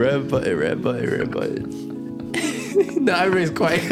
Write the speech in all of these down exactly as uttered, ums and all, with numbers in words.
Red button, red button, red button. No, everybody's quiet.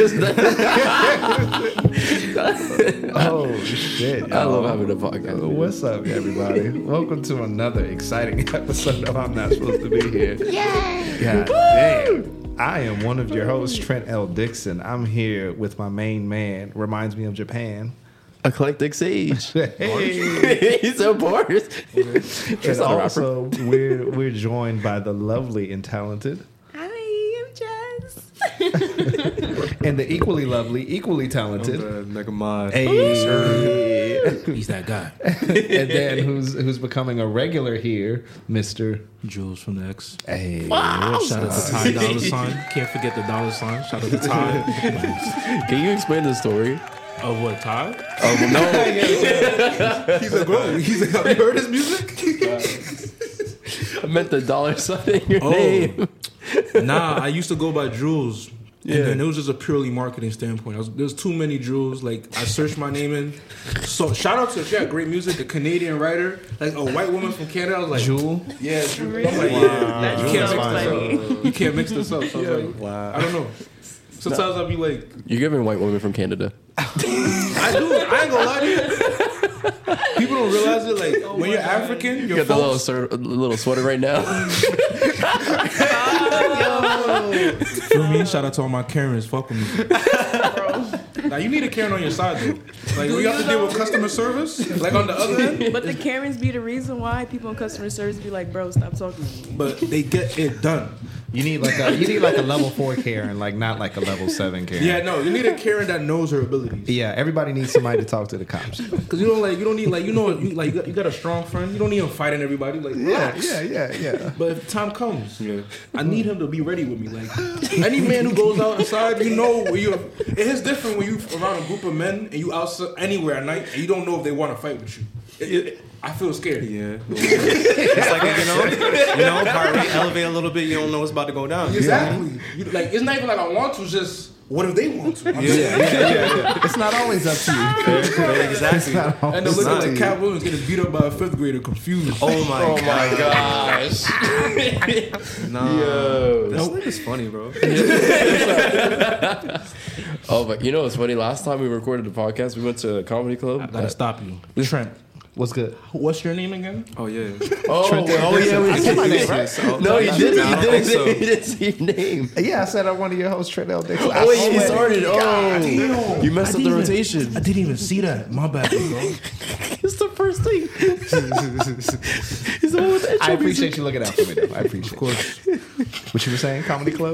Oh shit! Y'all. I love having a podcast. What's up, everybody? Welcome to another exciting episode of I'm Not Supposed to Be Here. Yay! God damn. I am one of your hosts, Trent L. Dixon. I'm here with my main man. Reminds me of Japan. Eclectic Sage. Hey. He's so bored. And also, we're we're joined by the lovely and talented. Hi, I'm Jess. And the equally lovely, equally talented. Mega Mod. Hey. He's that guy. And then who's who's becoming a regular here, Mister Jules from the X. Hey. Wow. Shout out to Ty Dollar Sign. Can't forget the dollar sign. Shout out to Ty. Can you explain the story? Of what, Ty? Oh, no. He's a bro. He's a, have you heard his music? I meant the dollar sign in your Oh. name. Nah, I used to go by Jules. And Yeah. then it was just a purely marketing standpoint. I was, there's too many Jules. Like, I searched my name in. So, shout out to, if you got great music, a Canadian writer, like a white woman from Canada. I was like, Jewel. yeah, Jewel. Really? I'm like, Wow. yeah, That's you can't so mix this funny. up. You can't mix this up. So I was like, Wow. I don't know. Sometimes I'll be like, You're giving white women from Canada. I do. I ain't gonna lie to you. People don't realize it. Like Oh when you're African, You your got the little, folks. sor- little sweater right now. Feel me? Shout out to all my Karens. Fuck with me. Now you need a Karen on your side though. Like when you have to deal with customer service, like on the other end. But the Karens be the reason why people in customer service be like, bro, stop talking to me. But they get it done. You need like a you need like a level four Karen, like not like a level seven Karen. Yeah, no, you need a Karen that knows her abilities. Yeah, everybody needs somebody to talk to the cops. Cause you don't like you don't need like you know you like you got, you got a strong friend. You don't need him fighting everybody. Like Yeah, relax. yeah, yeah, yeah. But if time comes, yeah. I need him to be ready with me. Like any man who goes outside, you know, where you. It is different when you around a group of men and you outside anywhere at night and you don't know if they want to fight with you. It, it, I feel scared. Yeah. It's like, you know, you know, heart rate elevate a little bit, you don't know what's about to go down. Exactly. You, like it's not even like I want to. It's just what if they want to? I'm Yeah, saying. yeah, yeah, yeah. It's not always up to you. Exactly. And to look at like Cat Williams getting beat up by a fifth grader, confused. Oh my Oh god. my gosh. Nah. Yo. This nigga's funny, bro. Oh, but you know what's funny? Last time we recorded the podcast, we went to a comedy club. I gotta stop you, Trent. What's good? What's your name again? Oh yeah. Oh, Trent oh yeah, we I said my name, right? So- No, he I didn't. don't He didn't, think say, so. he didn't say your name. Yeah, I said I'm one of your hosts, Trent L. Dixon. Oh, wait, you swear. started. Oh, Damn. you messed I up the didn't rotation. Even, I didn't even see that. My bad, bro. It's the first thing. He's the one with the intro I music. appreciate you looking out for me, though. I appreciate it. Of course. What you were saying, comedy club?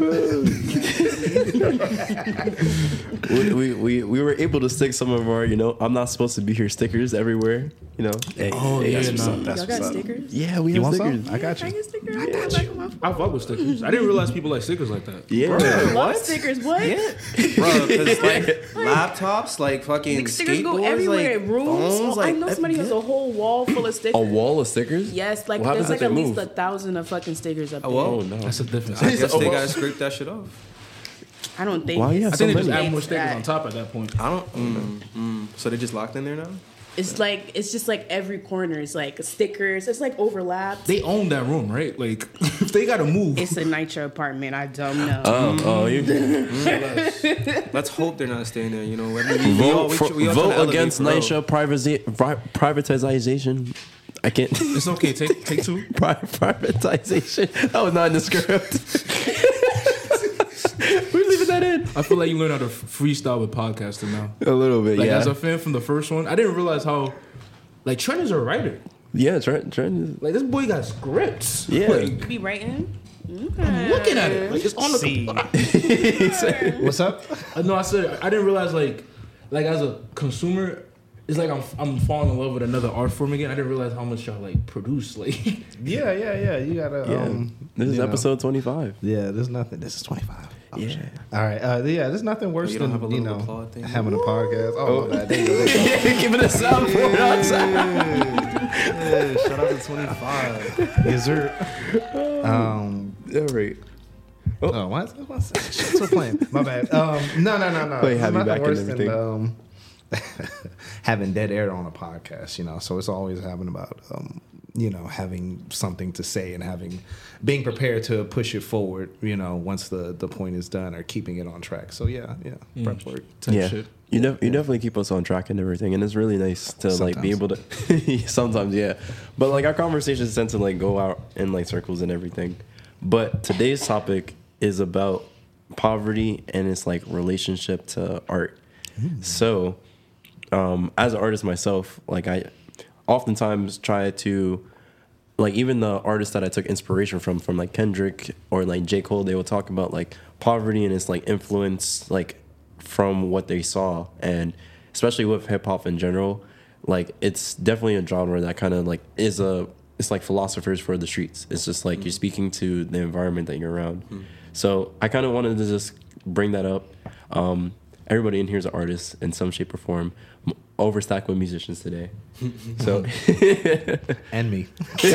we, we, we, we were able to stick some of our, you know, I'm not supposed to be here stickers everywhere. You know. Hey, Oh, hey, yeah, that's what's nah. up. That's Y'all what's got up. stickers? Yeah, we You have want stickers. some? I got I you. get stickers. I got you. I fuck with stickers. I didn't realize people like stickers like that. Yeah. I love What? stickers. What? Bro, because like laptops, like fucking Like, stickers go skateboards, everywhere. like Rooms. phones, Oh, I like know somebody has a whole wall full of stickers. A wall of stickers? Yes, like What happens there's if like they at move? least a thousand of fucking stickers up there. well, Oh, no. That's a difference. I I, guess Oh, they well. gotta scrape that shit off. I don't think. Why you have I think they so just many? add more It's stickers that- on top at that point. I don't. Mm, mm. So they just locked in there now? It's like it's just like every corner is like stickers. It's like overlapped. They own that room, right? Like, if they gotta move. It's a Nitro apartment. I don't know. Oh, oh, you Let's hope they're not staying there. You know, I mean, we vote, all- we for, tr- we all trying to vote elevate against for real. NYCHA privatiza- pri- privatization. I can't. It's okay. Take take two. Pri- privatization. That was not in the script. We're leaving that in. I feel like you learn how to freestyle with podcasting now. A little bit, Like yeah. as a fan from the first one, I didn't realize how. Like Trent is a writer. yeah, Trent. Trent. Like this boy got scripts. Yeah. Like, Be writing. I'm looking at it. Like it's on the. What's up? Uh, No, I said I didn't realize like, like as a consumer, it's like I'm I'm falling in love with another art form again. I didn't realize how much y'all like produce. Like, Yeah, yeah, yeah. You gotta. Yeah. Um, This is you know. episode twenty-five. Yeah, there's nothing. This is twenty-five. Oh, Yeah. shit. All right. Uh, yeah, there's nothing worse you don't than have a you little know applaud thing? having a podcast. Oh, my bad. There you go, there you go. Give it a sound for it outside. Yeah, shout out to twenty-five. Yes, sir. Um. All right. Oh, what's what's that? Shit's so playing. My bad. Um. No, no, no, no. Play There's Happy nothing Back and worse everything. than um having dead air on a podcast. You know, so it's always having about um you know, having something to say and having being prepared to push it forward, you know, once the, the point is done, or keeping it on track. So yeah, yeah, mm. prep work type yeah. shit. You, def- you definitely keep us on track and everything, and it's really nice to sometimes. like be able to. Sometimes, yeah, but like our conversations tend to like go out in like circles and everything. But today's topic is about poverty and its like relationship to art. Mm. So, um, as an artist myself, like I oftentimes try to, like even the artists that I took inspiration from, from like Kendrick or like J. Cole, they will talk about like poverty and its like influence, like from what they saw, and especially with hip hop in general, like it's definitely a genre that kind of like is a, it's like philosophers for the streets. It's just like mm. you're speaking to the environment that you're around. Mm. So I kind of wanted to just bring that up. Um, everybody in here is an artist in some shape or form, overstacked with musicians today. So and me,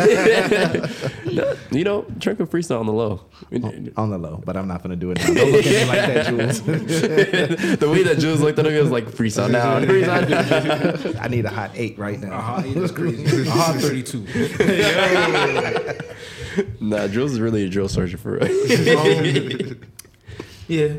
you know, Trent can freestyle on the low. On, on the low, but I'm not gonna do it now. Don't look at me like that, Jules. The way that Jules looked at him, he was like, freestyle now. I need a hot eight right now. A hot eight is crazy. A hot thirty-two. Nah, Jules is really a drill sergeant for real. um, yeah.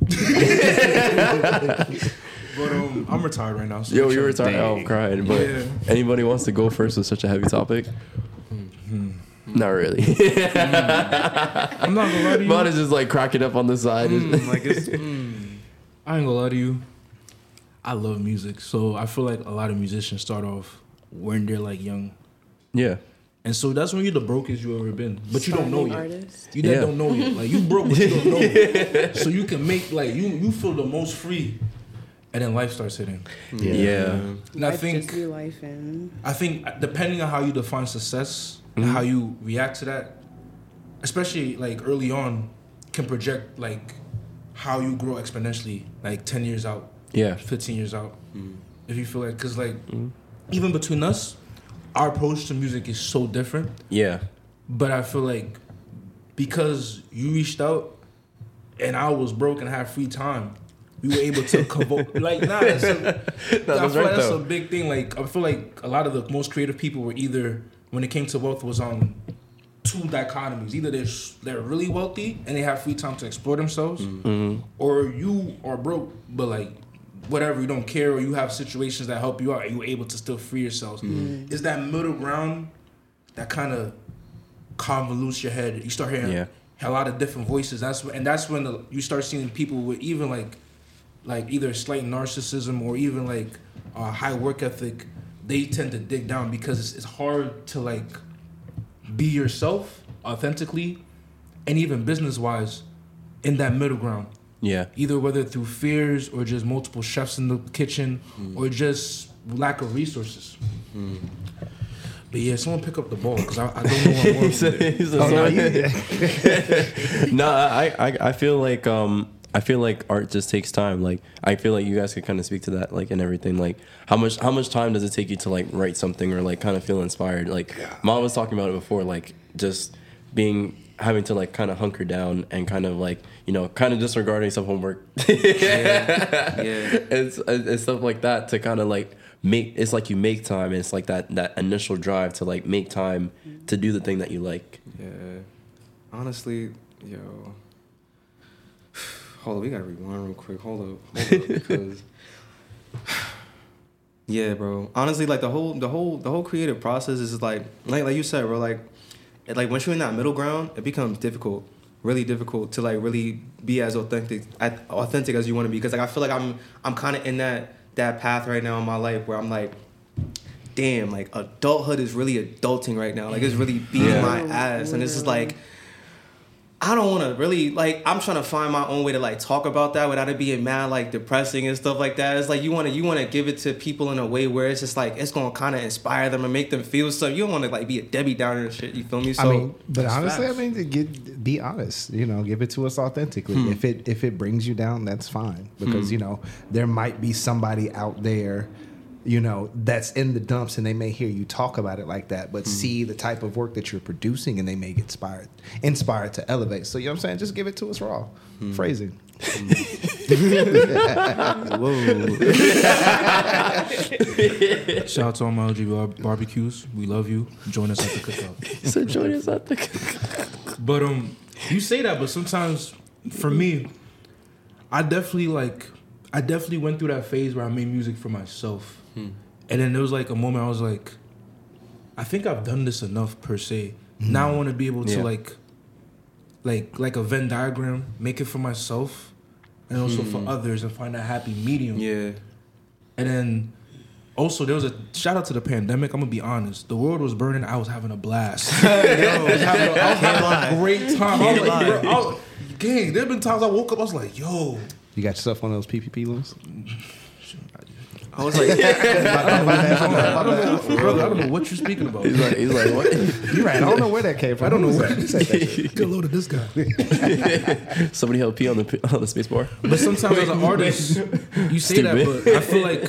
But um, I'm retired right now. So Yo, you're retired. Oh, I'm crying. But yeah. Anybody wants to go first with such a heavy topic? Mm-hmm. Not really. mm. I'm not gonna lie to you. Vaughn is just like cracking up on the side. Mm, like it's, mm. I ain't gonna lie to you. I love music, so I feel like a lot of musicians start off when they're like young. Yeah. And so that's when you're the brokest you ever been, but you don't know yet. Artist. You yeah. don't know yet. Like you broke, but you don't know yet. So you can make like you you feel the most free. And then life starts hitting. Yeah. yeah. And life I think just be life and I think depending on how you define success mm-hmm. and how you react to that, especially like early on, can project like how you grow exponentially, like ten years out, yeah, fifteen years out. Mm-hmm. If you feel like, cause like mm-hmm. even between us, our approach to music is so different. Yeah. But I feel like because you reached out, and I was broke and had free time. We were able to convoke, like, nah, that's a, no, I feel right, like that's though. a big thing. Like, I feel like a lot of the most creative people were either, when it came to wealth, was on two dichotomies. Either they're, they're really wealthy and they have free time to explore themselves, mm-hmm. or you are broke, but like, whatever, you don't care, or you have situations that help you out and you're able to still free yourselves. Mm-hmm. It's that middle ground that kind of convolutes your head. You start hearing yeah. a lot of different voices. That's when, and that's when the, you start seeing people with even like, like either slight narcissism or even like uh, high work ethic, they tend to dig down because it's, it's hard to like be yourself authentically and even business wise in that middle ground. Yeah. Either whether through fears or just multiple chefs in the kitchen mm. or just lack of resources. Mm. But yeah, someone pick up the ball because I, I don't know what I'm going to do. No, I, I, I feel like um I feel like art just takes time. Like I feel like you guys could kind of speak to that, like and everything. Like how much how much time does it take you to like write something or like kind of feel inspired? Like Mom was talking about it before, like just being having to like kind of hunker down and kind of like you know kind of disregarding some homework, yeah, yeah, and, and stuff like that to kind of like make it's like you make time. And it's like that that initial drive to like make time to do the thing that you like. Yeah, honestly, yo. Hold up, we gotta rewind real quick. Hold up, hold up, because yeah, bro. Honestly, like the whole, the whole, the whole creative process is like, like, like you said, bro. Like, it, like once you're in that middle ground, it becomes difficult, really difficult to like really be as authentic, as authentic as you want to be. Because like I feel like I'm, I'm kind of in that that path right now in my life where I'm like, damn, like adulthood is really adulting right now. Like it's really beating yeah. my ass, and it's just like. I don't want to really, like, I'm trying to find my own way to, like, talk about that without it being mad, like, depressing and stuff like that. It's like you want to you want to give it to people in a way where it's just, like, it's going to kind of inspire them and make them feel something. You don't want to, like, be a Debbie Downer and shit, you feel me? So, I mean, but honestly, facts. I mean, get, be honest, you know, give it to us authentically. Hmm. If it if it brings you down, that's fine. Because, hmm. you know, there might be somebody out there you know, that's in the dumps, and they may hear you talk about it like that, but mm. see the type of work that you're producing, and they may get inspired, inspired to elevate. So, you know what I'm saying? Just give it to us raw. Mm. Phrasing. Whoa. Shout out to all my O G barbecues. We love you. Join us at the cookout. He said join us at the cookout. But um, you say that, but sometimes for me, I definitely like, I definitely went through that phase where I made music for myself. Hmm. And then there was like a moment I was like, I think I've done this enough per se. Mm. Now I want to be able to yeah. like, like, like a Venn diagram, make it for myself and also mm. for others and find that happy medium. Yeah. And then also there was a shout out to the pandemic. I'm gonna be honest. The world was burning. I was having a blast. Yo, I was having, a, I was having a great time. I was like, bro, I was, gang, there been times I woke up, I was like, yo. You got yourself one of those P P P loans? I was like, I don't know, brother, I don't know what you're speaking about. He's like, he's like, what? You're right. I don't know where that came from. I don't know where. Get a load of this guy. Somebody help pee on the on the space bar. But sometimes as an artist, you say Stupid. that, but I feel like,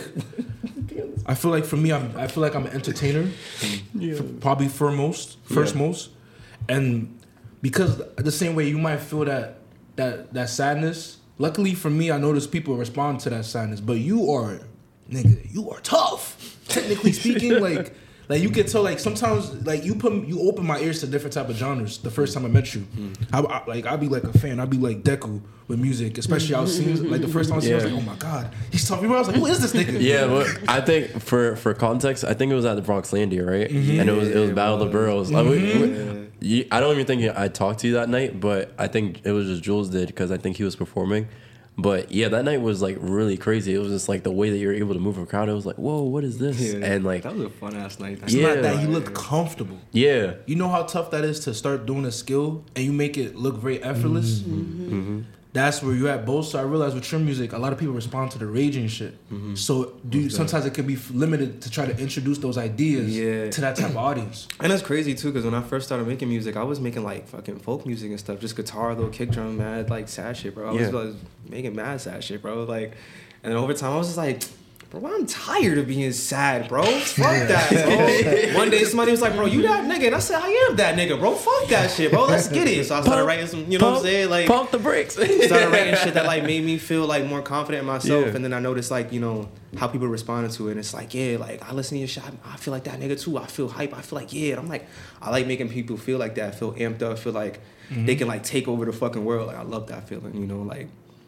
I feel like for me, I'm, I feel like I'm an entertainer, yeah. for, probably foremost, first yeah. most, and because the same way you might feel that that that sadness. Luckily for me, I notice people respond to that sadness, but you are. Nigga, you are tough. Technically speaking, like, like you can tell. Like sometimes, like you put, you open my ears to different type of genres. The first time I met you, mm. I, I, like I'd be like a fan. I'd be like Deku with music, especially I was seeing like the first time I yeah. was like, oh my god, he's tough. I was like, who is this nigga? Yeah, but I think for for context, I think it was at the Bronx Landia, right? Mm-hmm. And it was it was Battle of the Boroughs. Mm-hmm. Like, we, we, you, I don't even think I talked to you that night, but I think it was just Jules did because I think he was performing. But yeah, that night was like really crazy. It was just like the way that you were able to move a crowd. It was like, whoa, what is this? Yeah, and like that was a fun ass night. It's yeah, not that you look comfortable. Yeah, you know how tough that is to start doing a skill and you make it look very effortless. Mm-hmm. Mm-hmm. That's where you're at both. So I realized with your music, a lot of people respond to the raging shit. Mm-hmm. So do you, sometimes it can be limited to try to introduce those ideas yeah. to that type of audience. And that's crazy too, because when I first started making music, I was making like fucking folk music and stuff, just guitar, little kick drum, mad like sad shit, bro. I yeah. was like, making mad sad shit, bro. Like, and then over time, I was just like, bro, I'm tired of being sad, bro. Fuck that, bro. One day somebody was like, bro, you that nigga? And I said, I am that nigga, bro. Fuck that shit, bro. Let's get it. So I started pump, writing some, you know pump, what I'm saying? Like, pump the brakes. Started writing shit that like made me feel like more confident in myself. Yeah. And then I noticed like, you know, how people responded to it. And it's like, yeah, like I listen to your shit. I feel like that nigga too. I feel hype. I feel like, yeah. And I'm like, I like making people feel like that. Feel amped up. Feel like mm-hmm. they can like take over the fucking world. Like I love that feeling, you know, like.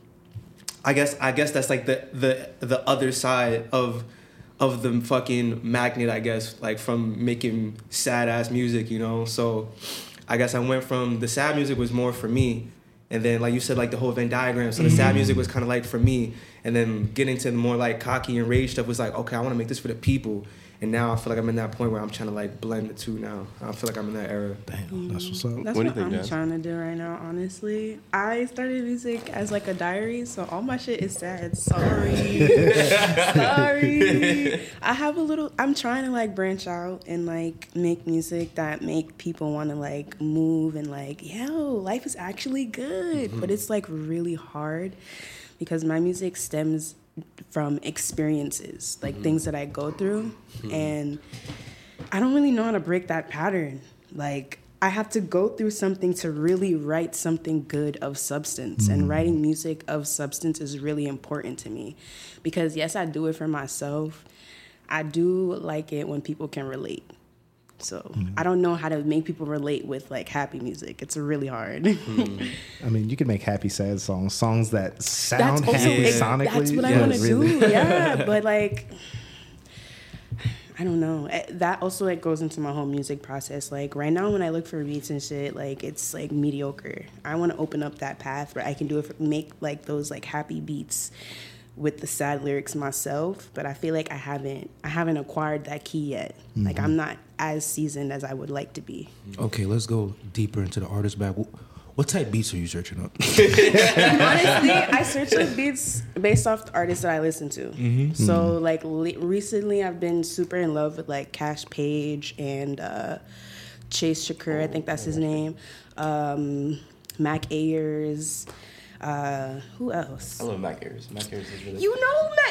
I guess I guess that's like the the the other side of of the fucking magnet, I guess, like from making sad ass music, you know. So I guess I went from the sad music was more for me, and then like you said, like the whole Venn diagram. So the mm-hmm. sad music was kind of like for me, and then getting to the more like cocky and rage stuff was like, okay, I want to make this for the people. And now I feel like I'm in that point where I'm trying to like blend the two now. I feel like I'm in that era. Damn, that's what's up. That's what, what do you think, I'm Jazz? trying to do right now, honestly. I started music as like a diary, so all my shit is sad. Sorry. Sorry. I have a little, I'm trying to like branch out and like make music that make people want to like move and like, yo, life is actually good. Mm-hmm. But it's like really hard because my music stems from experiences, like mm-hmm. things that I go through. Mm-hmm. And I don't really know how to break that pattern. Like I have to go through something to really write something good of substance. Mm-hmm. And writing music of substance is really important to me because yes, I do it for myself. I do like it when people can relate. So mm-hmm. I don't know how to make people relate with like happy music. It's really hard. Mm-hmm. I mean, you can make happy sad songs, songs that sound that's happy also, sonically. That's what yeah, I want to really. do. Yeah, but like, I don't know. That also like goes into my whole music process. Like right now, when I look for beats and shit, like it's like mediocre. I want to open up that path where I can do it, for, make like those like happy beats with the sad lyrics myself, but I feel like I haven't I haven't acquired that key yet. Mm-hmm. Like I'm not as seasoned as I would like to be. Okay, let's go deeper into the artist bag. What type beats are you searching up? Honestly, I search up beats based off the artists that I listen to. Mm-hmm. So mm-hmm. like le- recently I've been super in love with like Cash Page and uh, Chase Shakur, I think that's his name. Um, Mac Ayers. Uh, who else? I love Mac Ayers. Mac Ayers is really. You know Mac.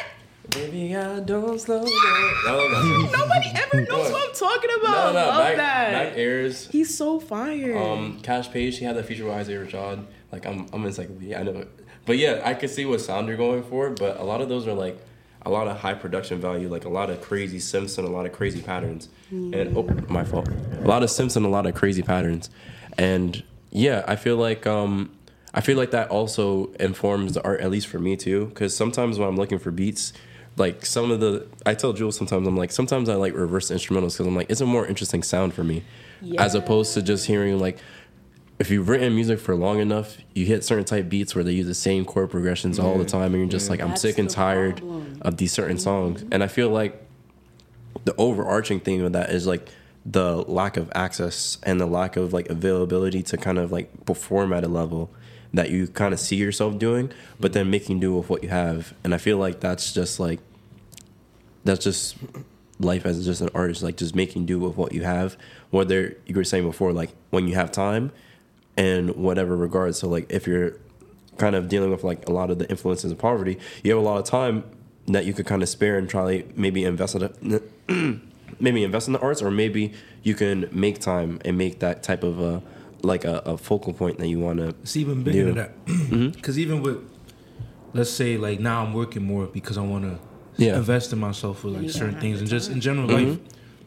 Baby, I don't slow down. I love that song. Nobody ever knows what I'm talking about. No, no, Love Mac, that. Mac Ayers. He's so fire. Um, Cash Page, he had that feature with Isaiah Rashad. Like, I'm, I'm encyclopedia, I know it. But yeah, I could see what sound you're going for, but a lot of those are like, a lot of high production value, like a lot of crazy Simpson, a lot of crazy patterns. Mm. And, oh, my fault. A lot of Simpson, a lot of crazy patterns. And yeah, I feel like, um, I feel like that also informs the art, at least for me too, because sometimes when I'm looking for beats, like some of the, I tell Jules sometimes, I'm like, sometimes I like reverse instrumentals because I'm like, it's a more interesting sound for me, yeah. as opposed to just hearing like, if you've written music for long enough, you hit certain type beats where they use the same chord progressions yeah. all the time, and you're just yeah. like, I'm That's sick and tired problem. of these certain mm-hmm. songs. And I feel like the overarching thing of that is like the lack of access and the lack of like availability to kind of like perform at a level that you kind of see yourself doing, but then making do with what you have. And I feel like that's just like, that's just life as just an artist, like just making do with what you have, whether you were saying before, like when you have time and whatever regards. So like if you're kind of dealing with like a lot of the influences of poverty, you have a lot of time that you could kind of spare and try like maybe invest in it, maybe invest in the arts, or maybe you can make time and make that type of a, like a, a focal point that you want to. It's even bigger do. than that. Because mm-hmm. even with, let's say like now I'm working more because I want to yeah. invest in myself with like you certain things and just in general mm-hmm.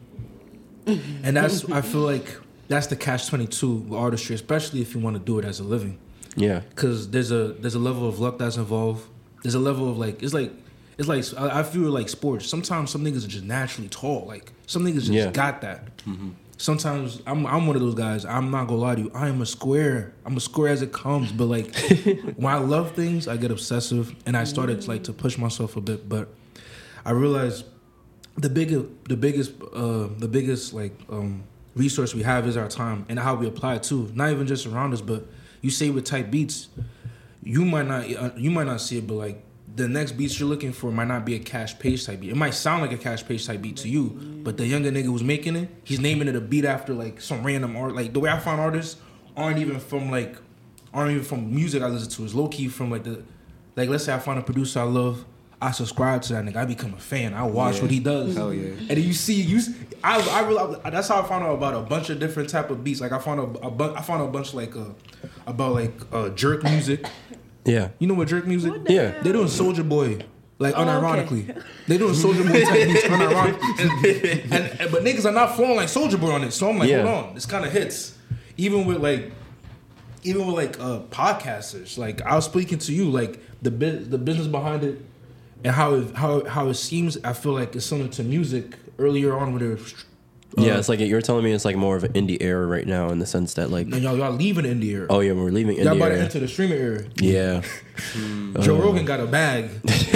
life. And that's, I feel like that's the catch twenty-two with artistry, especially if you want to do it as a living. Yeah. Because there's a there's a level of luck that's involved. There's a level of like, it's like, it's like, I, I feel like sports. Sometimes some niggas are just naturally tall. Like some niggas just yeah. got that. Mm-hmm. Sometimes I'm I'm one of those guys. I'm not gonna lie to you. I am a square. I'm a square as it comes. But like when I love things, I get obsessive, and I started like to push myself a bit. But I realized the biggest, the biggest, uh, the biggest like um, resource we have is our time and how we apply it too. Not even just around us, but you say with type beats, you might not uh, you might not see it, but like the next beats you're looking for might not be a Cash Page type beat. It might sound like a Cash Page type beat to you, but the younger nigga who's making it, he's naming it a beat after like some random art. Like the way I find artists aren't even from like aren't even from music I listen to. It's low key from like the like let's say I find a producer I love, I subscribe to that nigga, I become a fan. I watch yeah. what he does. Hell yeah. And then you see you I I really that's how I found out about a bunch of different type of beats. Like I found a, a bu- I found a bunch like uh, about like uh, jerk music. Yeah. You know what jerk music? What the yeah. hell? They're doing Soulja Boy. Like oh, unironically, okay. They doing Soulja Boy type beats unironically, and, and, and but niggas are not flowing like Soulja Boy on it. So I'm like, yeah. hold on, this kind of hits. Even with like, even with like uh, podcasters, like I was speaking to you, like the bu- the business behind it, and how it, how how it seems. I feel like it's similar to music earlier on with their. Uh, yeah, it's like you're telling me it's like more of an indie era right now in the sense that like and y'all y'all leaving indie era. Oh yeah, we're leaving indie y'all about era. to enter the streaming era. Yeah. mm. Joe uh, Rogan got a bag.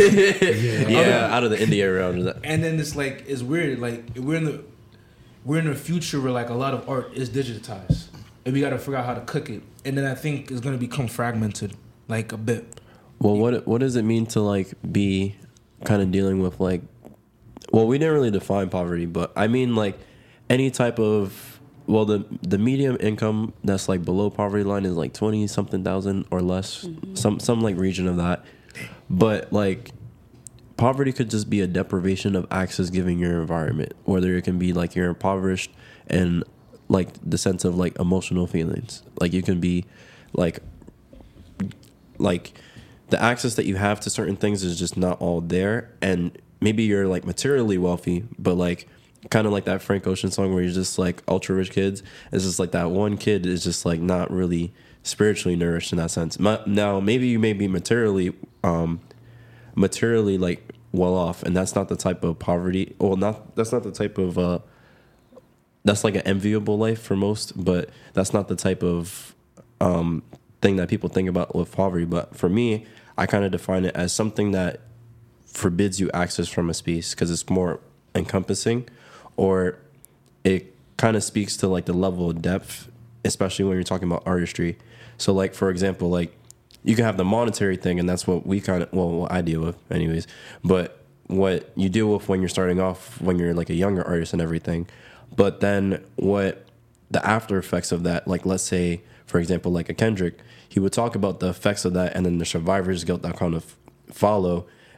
yeah, yeah out of the indie era. And then it's like it's weird. Like we're in the we're in a future where like a lot of art is digitized, and we got to figure out how to cook it. And then I think it's gonna become fragmented, like a bit. Well, what what does it mean to like be kind of dealing with like? Well, we didn't really define poverty, but I mean like. Any type of, well, the the medium income that's like below poverty line is like twenty something thousand or less, mm-hmm. some some like region of that. But like poverty could just be a deprivation of access given your environment, whether it can be like you're impoverished and like the sense of like emotional feelings. Like you can be like, like the access that you have to certain things is just not all there. And maybe you're like materially wealthy, but like, kind of like that Frank Ocean song where you're just like ultra rich kids. It's just like that one kid is just like not really spiritually nourished in that sense. Now, maybe you may be materially, um, materially like well off, and that's not the type of poverty. Well, not that's not the type of. Uh, that's like an enviable life for most, but that's not the type of um, thing that people think about with poverty. But for me, I kind of define it as something that forbids you access from a space because it's more encompassing. Or it kind of speaks to like the level of depth, especially when you're talking about artistry. So like, for example, like you can have the monetary thing, and that's what we kind of, well, what I deal with anyways. But what you deal with when you're starting off, when you're like a younger artist and everything. But then what the after effects of that, like let's say, for example, like a Kendrick, he would talk about the effects of that and then the survivor's guilt that kind of follow.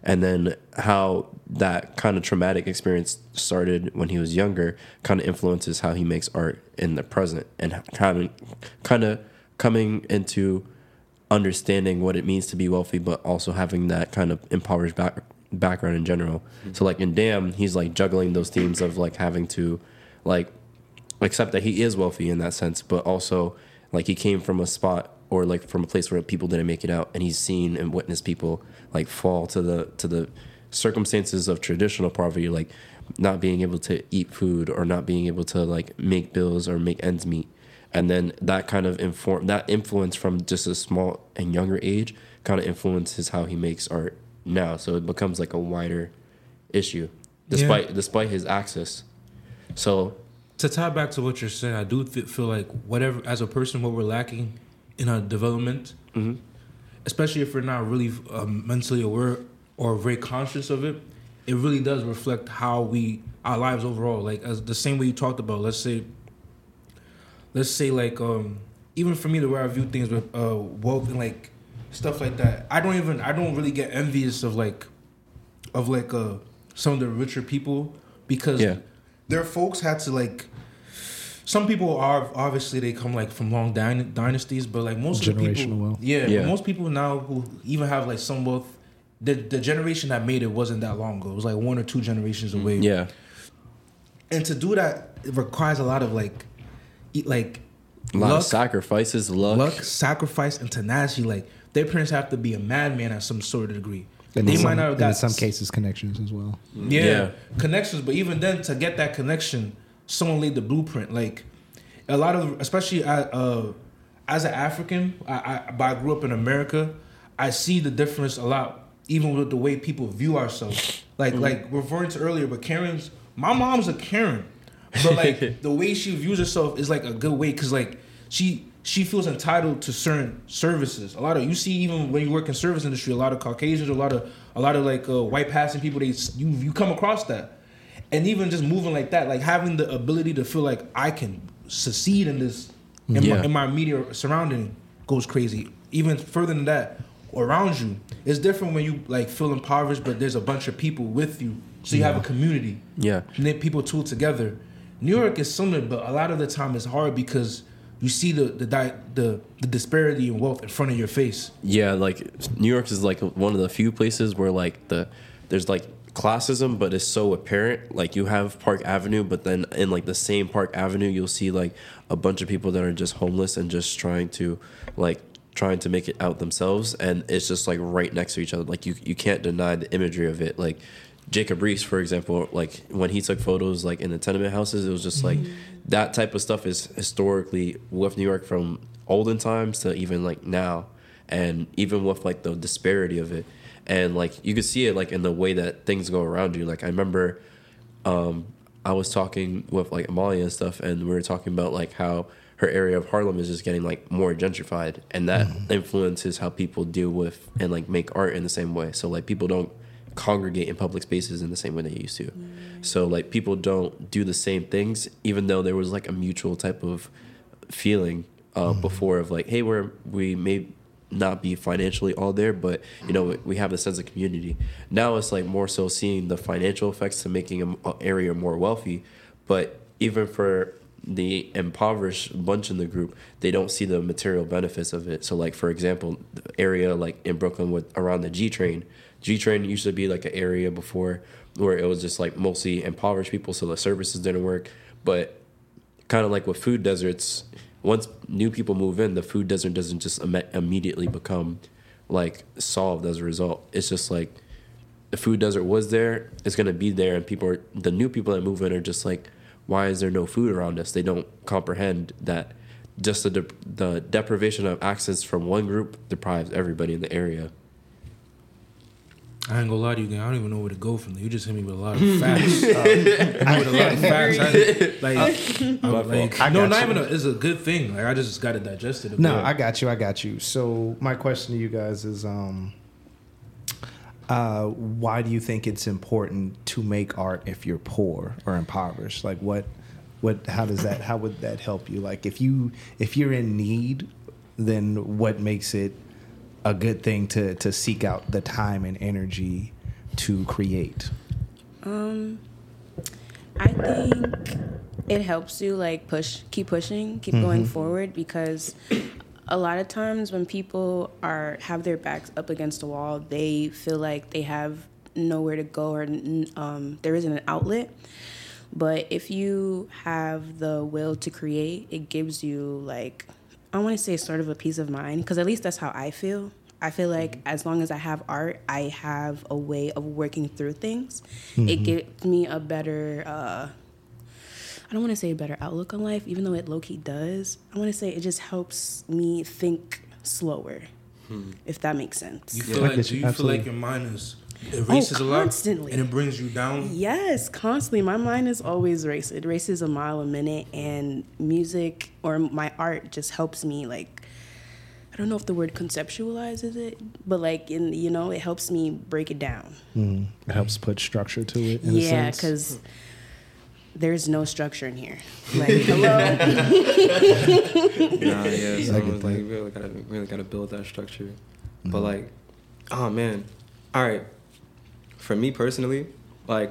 and then how that kind of traumatic experience started when he was younger kind of influences how he makes art in the present, and kind of kind of coming into understanding what it means to be wealthy, but also having that kind of impoverished back, background in general. Mm-hmm. So like in Damn, he's like juggling those themes of like having to like accept that he is wealthy in that sense, but also like he came from a spot or like from a place where people didn't make it out, and he's seen and witnessed people like fall to the to the circumstances of traditional poverty, like not being able to eat food or not being able to like make bills or make ends meet. And then that kind of inform that influence from just a small and younger age kind of influences how he makes art now. So it becomes like a wider issue, despite yeah. despite his access. So to tie back to what you're saying, I do th- feel like whatever as a person, what we're lacking in our development, mm-hmm. especially if we're not really um, mentally aware or very conscious of it, it really does reflect how we our lives overall. Like as the same way you talked about, let's say. Let's say like um, even for me the way I view things with uh, wealth and like stuff like that, I don't even I don't really get envious of like of like uh, some of the richer people, because yeah. their folks had to like some people are obviously they come like from long dyn- dynasties, but like most of the people wealth. yeah, yeah. But most people now who even have like some wealth, the the generation that made it wasn't that long ago. It was like one or two generations away. Yeah, and to do that it requires a lot of like. Like a lot luck, of sacrifices, luck. luck, sacrifice, and tenacity. Like their parents have to be a madman at some sort of degree. And they might some, not have got in some cases connections as well. Yeah, yeah, connections. But even then, to get that connection, someone laid the blueprint. Like a lot of, especially as, uh, as an African, I, I, but I grew up in America. I see the difference a lot, even with the way people view ourselves. Like mm-hmm. like referring to earlier, but Karen's. My mom's a Karen. But like the way she views herself is like a good way, because like she she feels entitled to certain services. A lot of you see even when you work in service industry, a lot of Caucasians, a lot of a lot of like uh, white passing people. They you you come across that, and even just moving like that, like having the ability to feel like I can succeed in this in, yeah. my, in my immediate surrounding goes crazy. Even further than that, around you, it's different when you like feel impoverished, but there's a bunch of people with you, so you yeah. have a community. Yeah, and then people tool together. New York is similar, but a lot of the time it's hard because you see the the the, the disparity in wealth in front of your face. Yeah, like New York is like one of the few places where like the there's like classism, but it's so apparent. Like you have Park Avenue, but then in like the same Park Avenue, you'll see like a bunch of people that are just homeless and just trying to like trying to make it out themselves, and it's just like right next to each other. Like you you can't deny the imagery of it. Like Jacob Riis, for example, like when he took photos like in the tenement houses, it was just like mm-hmm. that type of stuff is historically with New York from olden times to even like now, and even with like the disparity of it, and like you could see it like in the way that things go around you. Like I remember um, I was talking with like Amalia and stuff, and we were talking about like how her area of Harlem is just getting like more gentrified, and that mm-hmm. influences how people deal with and like make art in the same way. So like people don't congregate in public spaces in the same way they used to. Mm. So like people don't do the same things, even though there was like a mutual type of feeling uh, mm. before of like, hey, we're we may not be financially all there, but you know we have a sense of community. Now it's like more so seeing the financial effects to making an area more wealthy, but even for the impoverished bunch in the group, they don't see the material benefits of it. So like for example, the area like in Brooklyn with around the G train. G train used to be like an area before where it was just like mostly impoverished people, so the services didn't work. But kind of like with food deserts, once new people move in, the food desert doesn't just im- immediately become like solved as a result. It's just like the food desert was there, it's gonna be there, and people are, the new people that move in are just like, why is there no food around us? They don't comprehend that just the de- the deprivation of access from one group deprives everybody in the area. I ain't gonna lie to you again. I don't even know where to go from there. You just hit me with a lot of facts. uh, with a lot of facts. I, like, uh, I'm like I no, not you. even. A, it's a good thing. Like I just got to digest it. No, bit. I got you. I got you. So my question to you guys is, um, uh, why do you think it's important to make art if you're poor or impoverished? Like, what, what, how does that? How would that help you? Like, if you if you're in need, then what makes it a good thing to to seek out the time and energy to create? Um, I think it helps you like push, keep pushing, keep mm-hmm. going forward, because a lot of times when people are have their backs up against the wall, they feel like they have nowhere to go, or um, there isn't an outlet. But if you have the will to create, it gives you like, I want to say sort of a peace of mind, because at least that's how I feel. I feel like as long as I have art, I have a way of working through things. Mm-hmm. It gives me a better, uh, I don't want to say a better outlook on life, even though it low-key does. I want to say it just helps me think slower, hmm. if that makes sense. You feel yeah. like, do you Absolutely. feel like your mind is, it races oh, a lot and it brings you down? Yes, constantly. My mind is always racing. It races a mile a minute, and music or my art just helps me, like, I don't know if the word conceptualizes it, but like, in you know, it helps me break it down. Mm. It helps put structure to it. In yeah, because there's no structure in here. Like, hello. Nah, yeah, so like you really gotta really gotta build that structure. Mm-hmm. But like, oh man, all right. For me personally, like,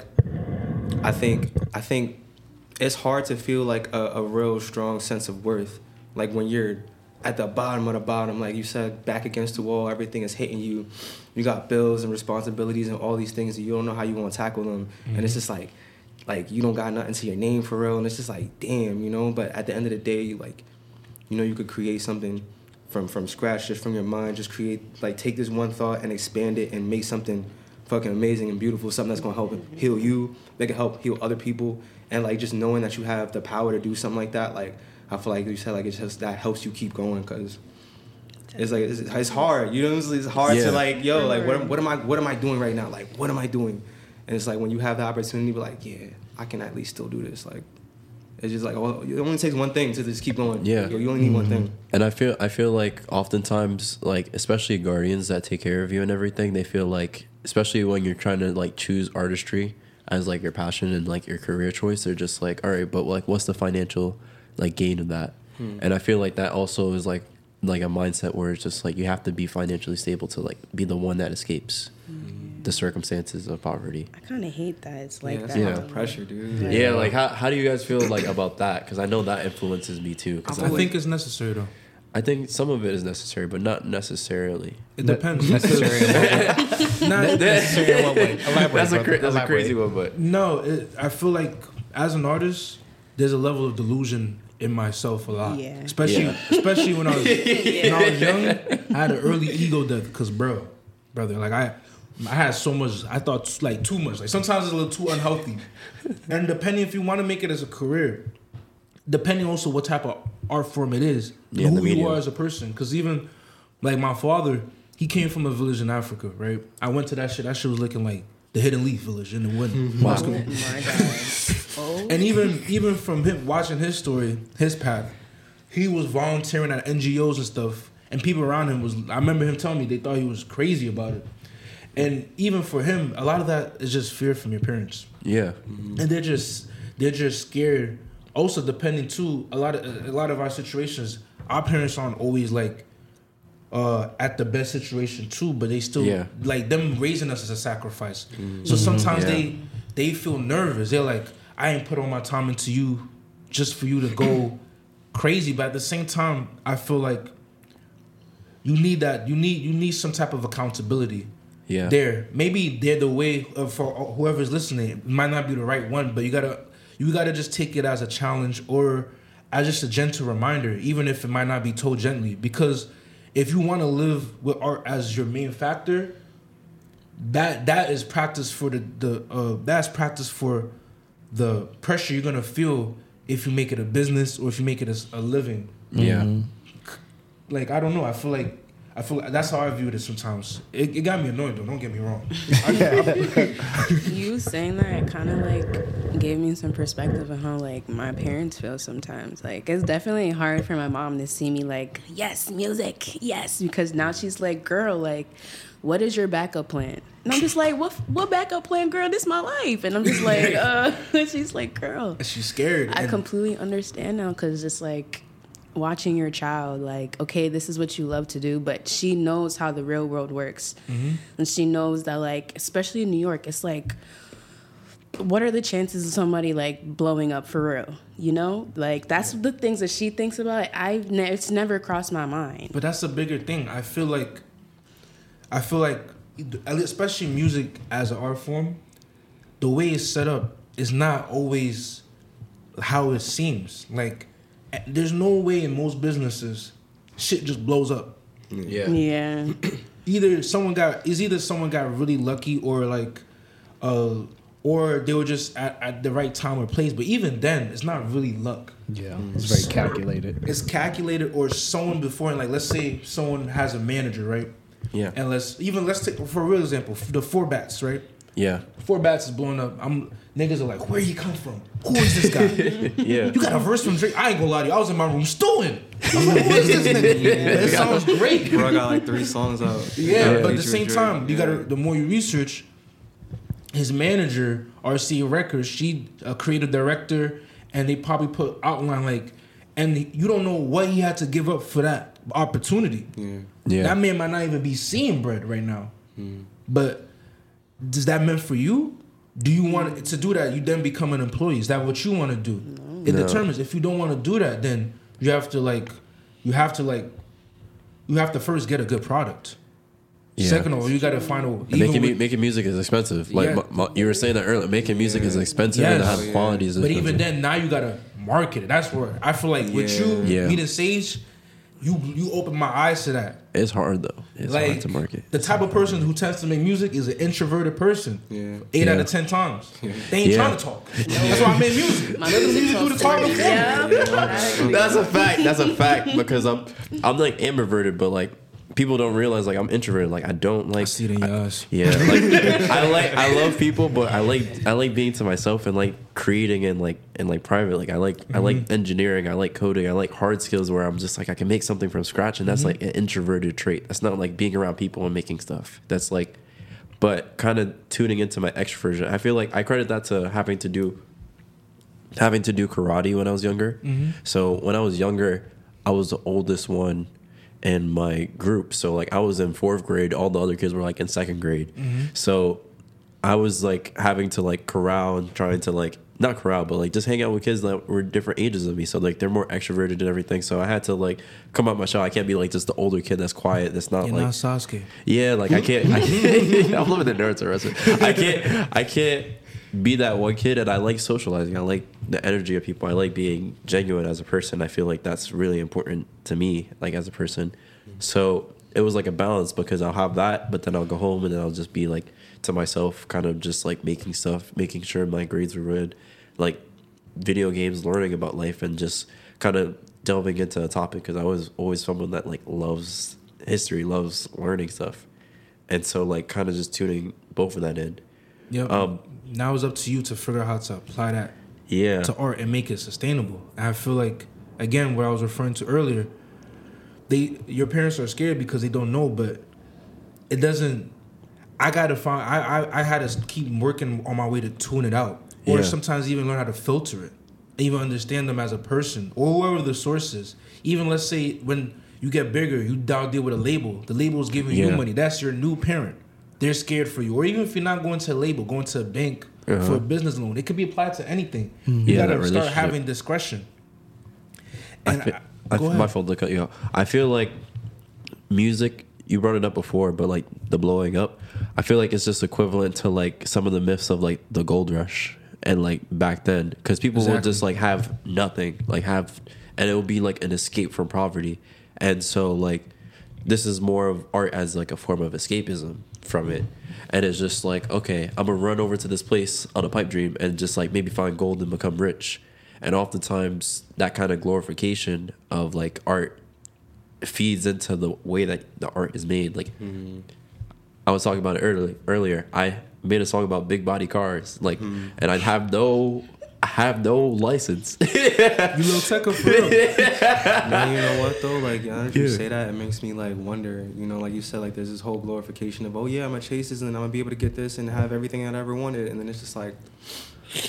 I think I think it's hard to feel like a, a real strong sense of worth, like when you're at the bottom of the bottom, like you said, back against the wall, everything is hitting you. You got bills and responsibilities and all these things, and you don't know how you want to tackle them. Mm-hmm. And it's just like, like you don't got nothing to your name for real, and it's just like, damn, you know. But at the end of the day, you like, you know, you could create something from from scratch, just from your mind. Just create, like, take this one thought and expand it and make something fucking amazing and beautiful. Something that's gonna help heal you, make it help heal other people, and like just knowing that you have the power to do something like that, like. I feel like you said, like, it's just that helps you keep going, because it's like it's, it's hard. You know, it's, it's hard yeah. to like, yo, like, what, what am I, what am I doing right now? Like, what am I doing? And it's like when you have the opportunity, be like, yeah, I can at least still do this. Like, it's just like, oh, it only takes one thing to just keep going. Yeah, you only need mm-hmm. one thing. And I feel, I feel like oftentimes, like, especially guardians that take care of you and everything, they feel like, especially when you're trying to like choose artistry as like your passion and like your career choice, they're just like, all right, but like, what's the financial like gain of that? Hmm. And I feel like that also is like like a mindset where it's just like you have to be financially stable to like be the one that escapes mm. the circumstances of poverty. I kind of hate that it's like yeah, that. Yeah, pressure, dude. Like, yeah, like how how do you guys feel like about that? Because I know that influences me too. I, I think like, it's necessary though. I think some of it is necessary, but not necessarily. It depends. Necessary in what way? Not necessary in what way? Elaborate. That's a cra- that's a crazy one, but no, it, I feel like as an artist, there's a level of delusion in myself a lot. Yeah. Especially yeah. especially when I was yeah. when I was young, I had an early ego death because bro, brother, like I I had so much, I thought like too much. Like sometimes it's a little too unhealthy. And depending if you want to make it as a career, depending also what type of art form it is, yeah, who you are as a person. Because even like my father, he came from a village in Africa, right? I went to that shit. That shit was looking like the Hidden Leaf village in the winter. Mm-hmm. Wow. Oh my God. Oh. And even even from him watching his story, his path, he was volunteering at N G Os and stuff, and people around him was. I remember him telling me they thought he was crazy about it. And even for him, a lot of that is just fear from your parents. Yeah, mm-hmm. and they're just they're just scared. Also, depending too, a lot of a lot of our situations, our parents aren't always like uh, at the best situation too, but they still yeah. like them raising us as a sacrifice. Mm-hmm. So sometimes yeah. they they feel nervous. They're like, I ain't put all my time into you just for you to go crazy. But at the same time, I feel like you need that. You need you need some type of accountability. Yeah. There, maybe they're the way of, for whoever's listening. It might not be the right one, but you gotta you gotta just take it as a challenge or as just a gentle reminder, even if it might not be told gently. Because if you want to live with art as your main factor, that that is practice for the the uh, that's practice for the pressure you're gonna feel if you make it a business or if you make it a, a living. Yeah. Mm-hmm. Like I don't know. I feel like I feel like that's how I view it sometimes. It, it got me annoyed though. Don't get me wrong. You saying that kind of like gave me some perspective on how like my parents feel sometimes. Like it's definitely hard for my mom to see me like yes music yes because now she's like girl like what is your backup plan? And I'm just like what what backup plan girl? This is my life. And I'm just like uh she's like girl. She's scared. I and completely understand now because it's like watching your child, like, okay, this is what you love to do, but she knows how the real world works. Mm-hmm. And she knows that, like, especially in New York, it's like, what are the chances of somebody, like, blowing up for real? You know? Like, that's the things that she thinks about. I've ne- it's never crossed my mind. But that's a bigger thing. I feel like, I feel like, especially music as an art form, the way it's set up is not always how it seems. Like, there's no way in most businesses shit just blows up. Yeah. Yeah. Either someone got is either someone got really lucky or like, uh, or they were just at, at the right time or place. But even then, it's not really luck. Yeah, it's very calculated. It's calculated, or someone before, like let's say someone has a manager, right? Yeah. And let's even let's take for a real example, the Four Bats, right? Yeah. Four Bats is blowing up. I'm niggas are like, where you come from? Who is this guy? Yeah. You got a verse from Drake? I ain't gonna lie to you. I was in my room stewing. I'm like, who is this nigga? Yeah, it sounds great. Bro, I got like three songs out. Yeah, yeah. but at the same Drake. time, you yeah. gotta. The more you research, his manager, R C A Records, she a creative director, and they probably put outline like, and you don't know what he had to give up for that opportunity. Yeah. Yeah. That man might not even be seeing bread right now. Mm. But does that meant for you? Do you want to do that? You then become an employee. Is that what you want to do? No. It No. determines. If you don't want to do that, then you have to like, you have to like, you have to first get a good product. Yeah. Second of all, you got to find a And making, with, mu- making music is expensive. Like Yeah. m- m- you were saying that earlier. Making music Yeah. is expensive Yes. and to have Yeah. quality is But expensive. even then, now you gotta market it. That's where I feel like with Yeah. you, Yeah. meeting Sage, you you open my eyes to that. it's hard though. It's like hard to market. the type of person who tends to make music is an introverted person. Yeah. Eight Yeah. out of ten times, they ain't Yeah. trying to talk. That's why I made music. My Let the music music do the talks talking for for me. me. Yeah. That's a fact. That's a fact because I'm I'm like ambiverted, but like people don't realize like I'm introverted. Like I don't like. I see it in your eyes. Yeah, like I like I love people, but I like I like being to myself and like creating and like and like private. Like I like I like engineering, I like coding, I like hard skills where I'm just like I can make something from scratch, and that's like an introverted trait. That's not like being around people and making stuff. That's like, but kind of tuning into my extroversion. I feel like I credit that to having to do having to do karate when I was younger. So when I was younger, I was the oldest one in my group. So like I was in fourth grade, all the other kids were like in second grade. Mm-hmm. So I was like having to like corral and trying to like not corral, but like just hang out with kids that were different ages of me. So like they're more extroverted and everything. So I had to like come out my shell. I can't be like just the older kid that's quiet. That's not You're like not Sasuke. yeah, like I can't. I can't I'm living the Naruto recipe. I can't. I can't be that one kid, and I like socializing. I like the energy of people. I like being genuine as a person. I feel like that's really important to me, like as a person. So it was like a balance because I'll have that, but then I'll go home and then I'll just be like to myself, kind of just like making stuff, making sure my grades were good, like video games, learning about life, and just kind of delving into a topic because I was always someone that like loves history, loves learning stuff, and so like kind of just tuning both of that in. Yep. Um, now it's up to you to figure out how to apply that Yeah. to art and make it sustainable. And I feel like again, what I was referring to earlier, they your parents are scared because they don't know, but it doesn't. I gotta find. I I, I had to keep working on my way to tune it out, or Yeah. sometimes even learn how to filter it, even understand them as a person or whoever the source is. Even let's say when you get bigger, you now deal with a label. The label is giving you Yeah. money. That's your new parent. They're scared for you, or even if you're not going to a label, going to a bank Uh-huh. for a business loan, it could be applied to anything. You Yeah, that gotta start relationship. having discretion. And I, fe- I- I, go my ahead. fault to cut you off. I feel like music, you brought it up before, but like the blowing up, I feel like it's just equivalent to like some of the myths of like the gold rush and like back then, because people will Exactly. just like have nothing, like have, and it will be like an escape from poverty, and so like this is more of art as like a form of escapism from it. And it's just like, okay, I'm gonna run over to this place on a pipe dream and just like maybe find gold and become rich. And oftentimes that kind of glorification of like art feeds into the way that the art is made. Like Mm-hmm. I was talking about it earlier. Earlier, I made a song about big body cars, like, Mm-hmm. and I have no, I have no license. You little tech for real. Now you know what though, like now that you say that, it makes me like wonder. You know, like you said, like there's this whole glorification of, oh yeah, I'm gonna chase this and I'm gonna be able to get this and have everything that I ever wanted, and then it's just like,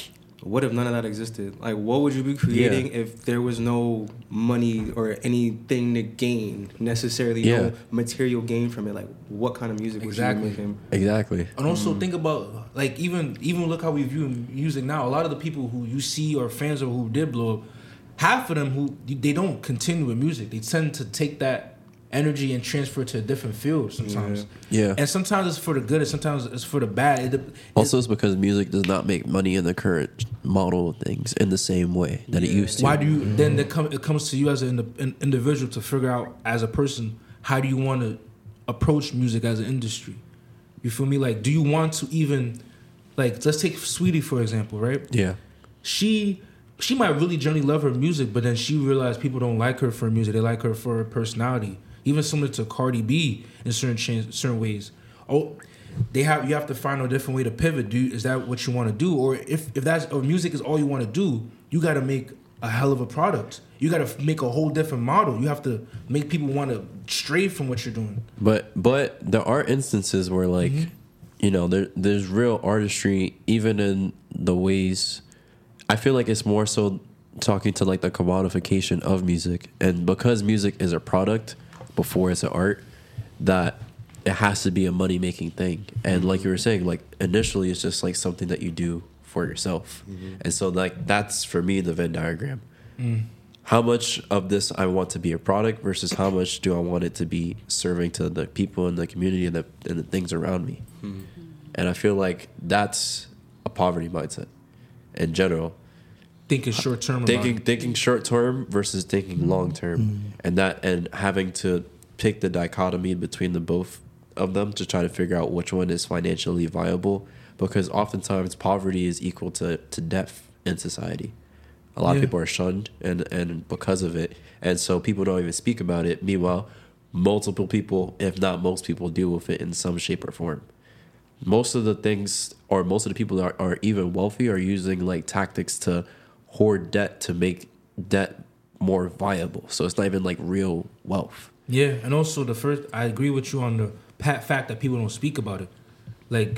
what if none of that existed? Like, what would you be creating yeah. if there was no money or anything to gain necessarily, yeah. no material gain from it? Like, what kind of music exactly. would you be making? Exactly. And also mm. think about, like, even even look how we view music now. A lot of the people who you see or fans of who did blow up, half of them who they don't continue with music. They tend to take that energy and transfer to a different field sometimes. Yeah. yeah. And sometimes it's for the good and sometimes it's for the bad. It, it, also, it's because music does not make money in the current model of things in the same way that yeah. it used to. Why do you, mm-hmm. then it, come, it comes to you as an, an individual to figure out as a person, how do you want to approach music as an industry? You feel me? Like, do you want to even, like, let's take Sweetie, for example, right? Yeah. She... She might really genuinely love her music, but then she realized people don't like her for her music. They like her for her personality. Even similar to Cardi B in certain ch- certain ways. Oh, they have you have to find a different way to pivot. Do is that what you want to do, or if if that's or music is all you want to do, you got to make a hell of a product. You got to make a whole different model. You have to make people want to stray from what you're doing. But but there are instances where like, mm-hmm. you know, there there's real artistry even in the ways. I feel like it's more so talking to like the commodification of music, and because music is a product before it's an art, that it has to be a money making thing. And like you were saying, like initially it's just like something that you do for yourself, mm-hmm. and so like that's for me the Venn diagram. Mm. How much of this I want to be a product versus how much do I want it to be serving to the people in the community and the and the things around me. Mm-hmm. And I feel like that's a poverty mindset. In general, thinking short term, thinking thinking short term versus thinking long term, mm-hmm. and that and having to pick the dichotomy between the both of them to try to figure out which one is financially viable. Because oftentimes poverty is equal to, to death in society. A lot yeah. of people are shunned and and because of it, and so people don't even speak about it. Meanwhile, multiple people, if not most people, deal with it in some shape or form. Most of the things, or most of the people that are, are even wealthy, are using like tactics to hoard debt to make debt more viable. So it's not even like real wealth. Yeah, and also the first, I agree with you on the fact that people don't speak about it. Like,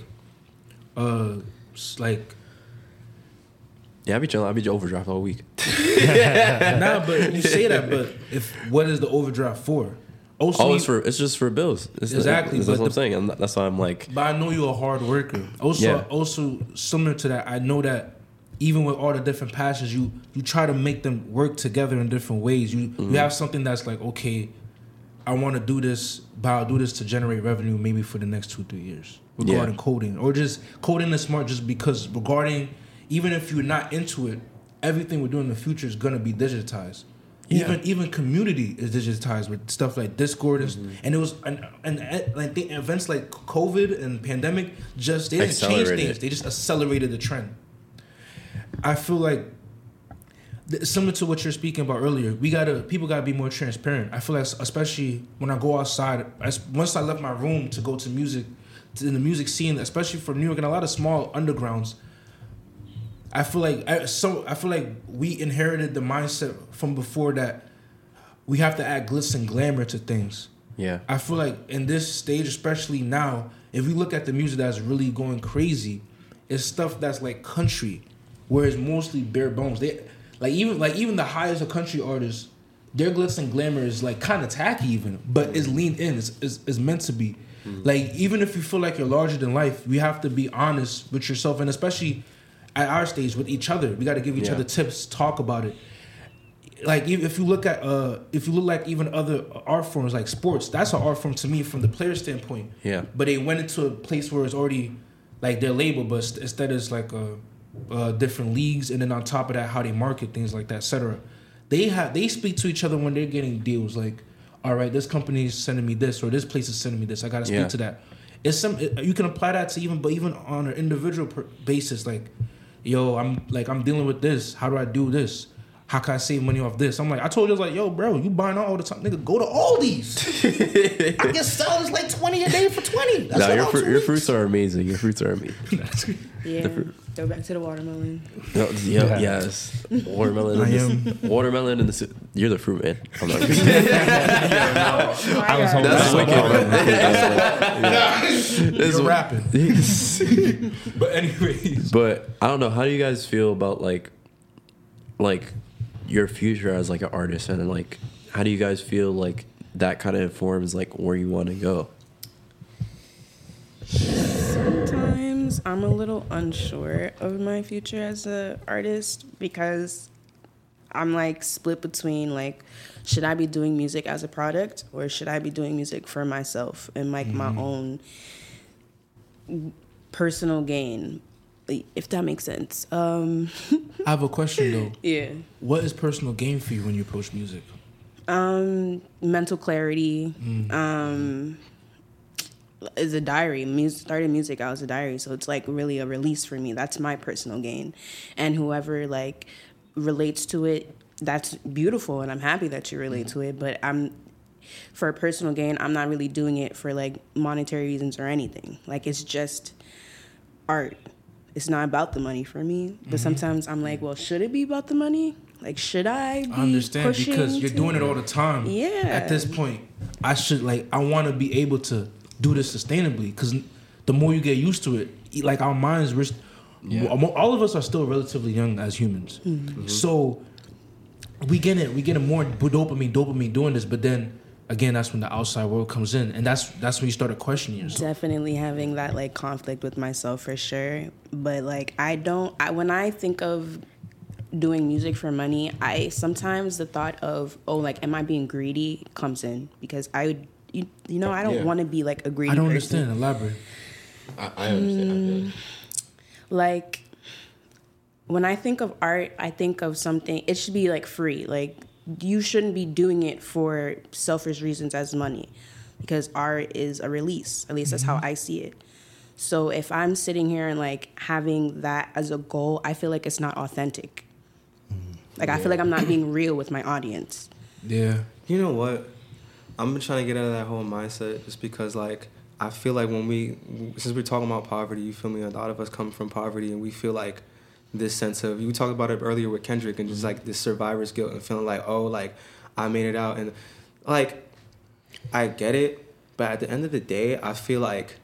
uh, like. Yeah, I be chilling. I be overdraft all week. Nah, but you say that, but if what is the overdraft for? Also, oh, it's for it's just for bills. It's exactly. The, that's what I'm saying. And that's why I'm like. But I know you're a hard worker. Also, yeah. also similar to that, I know that even with all the different passions, you you try to make them work together in different ways. You mm-hmm. you have something that's like, okay, I want to do this, but I'll do this to generate revenue maybe for the next two three years regarding yeah. coding, or just coding is smart just because regarding even if you're not into it, everything we're doing in the future is gonna be digitized. Yeah. Even even community is digitized with stuff like Discord and, mm-hmm. and it was and, and, and like the events like COVID and pandemic just they didn't change things, they just accelerated the trend. I feel like similar to what you're speaking about earlier, we gotta people gotta be more transparent. I feel like especially when I go outside, as, once I left my room to go to music, to, in the music scene, especially for New York and a lot of small undergrounds. I feel like I, so. I feel like we inherited the mindset from before that we have to add glitz and glamour to things. Yeah. I feel like in this stage, especially now, if we look at the music that's really going crazy, it's stuff that's like country, where it's mostly bare bones. They like even like even the highest of country artists, their glitz and glamour is like kind of tacky even, but it's leaned in. It's it's, it's meant to be. Mm-hmm. Like even if you feel like you're larger than life, you have to be honest with yourself, and especially at our stage with each other, we got to give each yeah. other tips, talk about it. Like if you look at, uh, if you look like even other art forms like sports, that's an art form to me from the player standpoint. Yeah. But they went into a place where it's already like their label, but instead it's like a, uh, different leagues, and then on top of that, how they market things like that, et cetera. They have they speak to each other when they're getting deals. Like, all right, this company is sending me this, or this place is sending me this. I got to speak yeah. to that. It's some it, you can apply that to even, but even on an individual per basis, like. Yo, I'm like I'm dealing with this. How do I do this? how can I save money off this? I'm like, I told you, I was like, yo, bro, you buying out all the time, nigga. Go to Aldi's. I can sell this like twenty a day for twenty. That's no, your, fru- two your weeks. fruits are amazing. Your fruits are amazing. Yeah. Go back to the watermelon. No, yeah, yeah. Yes, watermelon. I and the, watermelon and the. Su- You're the fruit man. I'm not. I was hoping That's wicked. wicked. You're rapping. But anyways, but I don't know. How do you guys feel about like, like, your future as like an artist, and like, how do you guys feel like that kind of informs like where you want to go? Sometimes I'm a little unsure of my future as an artist because I'm like split between like, should I be doing music as a product or should I be doing music for myself and like mm-hmm. my own personal gain, if that makes sense. Um, I have a question though. Yeah. What is personal gain for you when you approach music? Um, mental clarity. Mm. Um, is a diary. Music, started music, I was a diary, so it's like really a release for me. That's my personal gain, and whoever like relates to it, that's beautiful, and I'm happy that you relate mm-hmm. to it. But I'm for a personal gain, I'm not really doing it for like monetary reasons or anything. Like it's just art. It's not about the money for me. But mm-hmm. sometimes I'm like, well, should it be about the money? Like, should I be I understand because you're doing it all the time. Yeah. At this point, I should like I want to be able to do this sustainably because the more you get used to it, like our minds, we're, yeah. all of us are still relatively young as humans. Mm-hmm. So we get it, we get more dopamine, dopamine doing this, but then again, that's when the outside world comes in, and that's that's when you start questioning yourself. Definitely having that like conflict with myself for sure, but like I don't. I, when I think of doing music for money, I sometimes the thought of oh like am I being greedy comes in because I. You, you know, I don't yeah. want to be like a greedy person. I don't person. understand. Elaborate. I, I understand. Mm, like, when I think of art, I think of something, it should be like free. Like, you shouldn't be doing it for selfish reasons as money because art is a release. At least that's mm-hmm. how I see it. So if I'm sitting here and like having that as a goal, I feel like it's not authentic. Like, yeah. I feel like I'm not being real with my audience. Yeah. You know what? I'm trying to get out of that whole mindset just because, like, I feel like when we, since we're talking about poverty, you feel me? A lot of us come from poverty and we feel like this sense of, you talked about it earlier with Kendrick and just like this survivor's guilt and feeling like, oh, like, I made it out. And, like, I get it, but at the end of the day, I feel like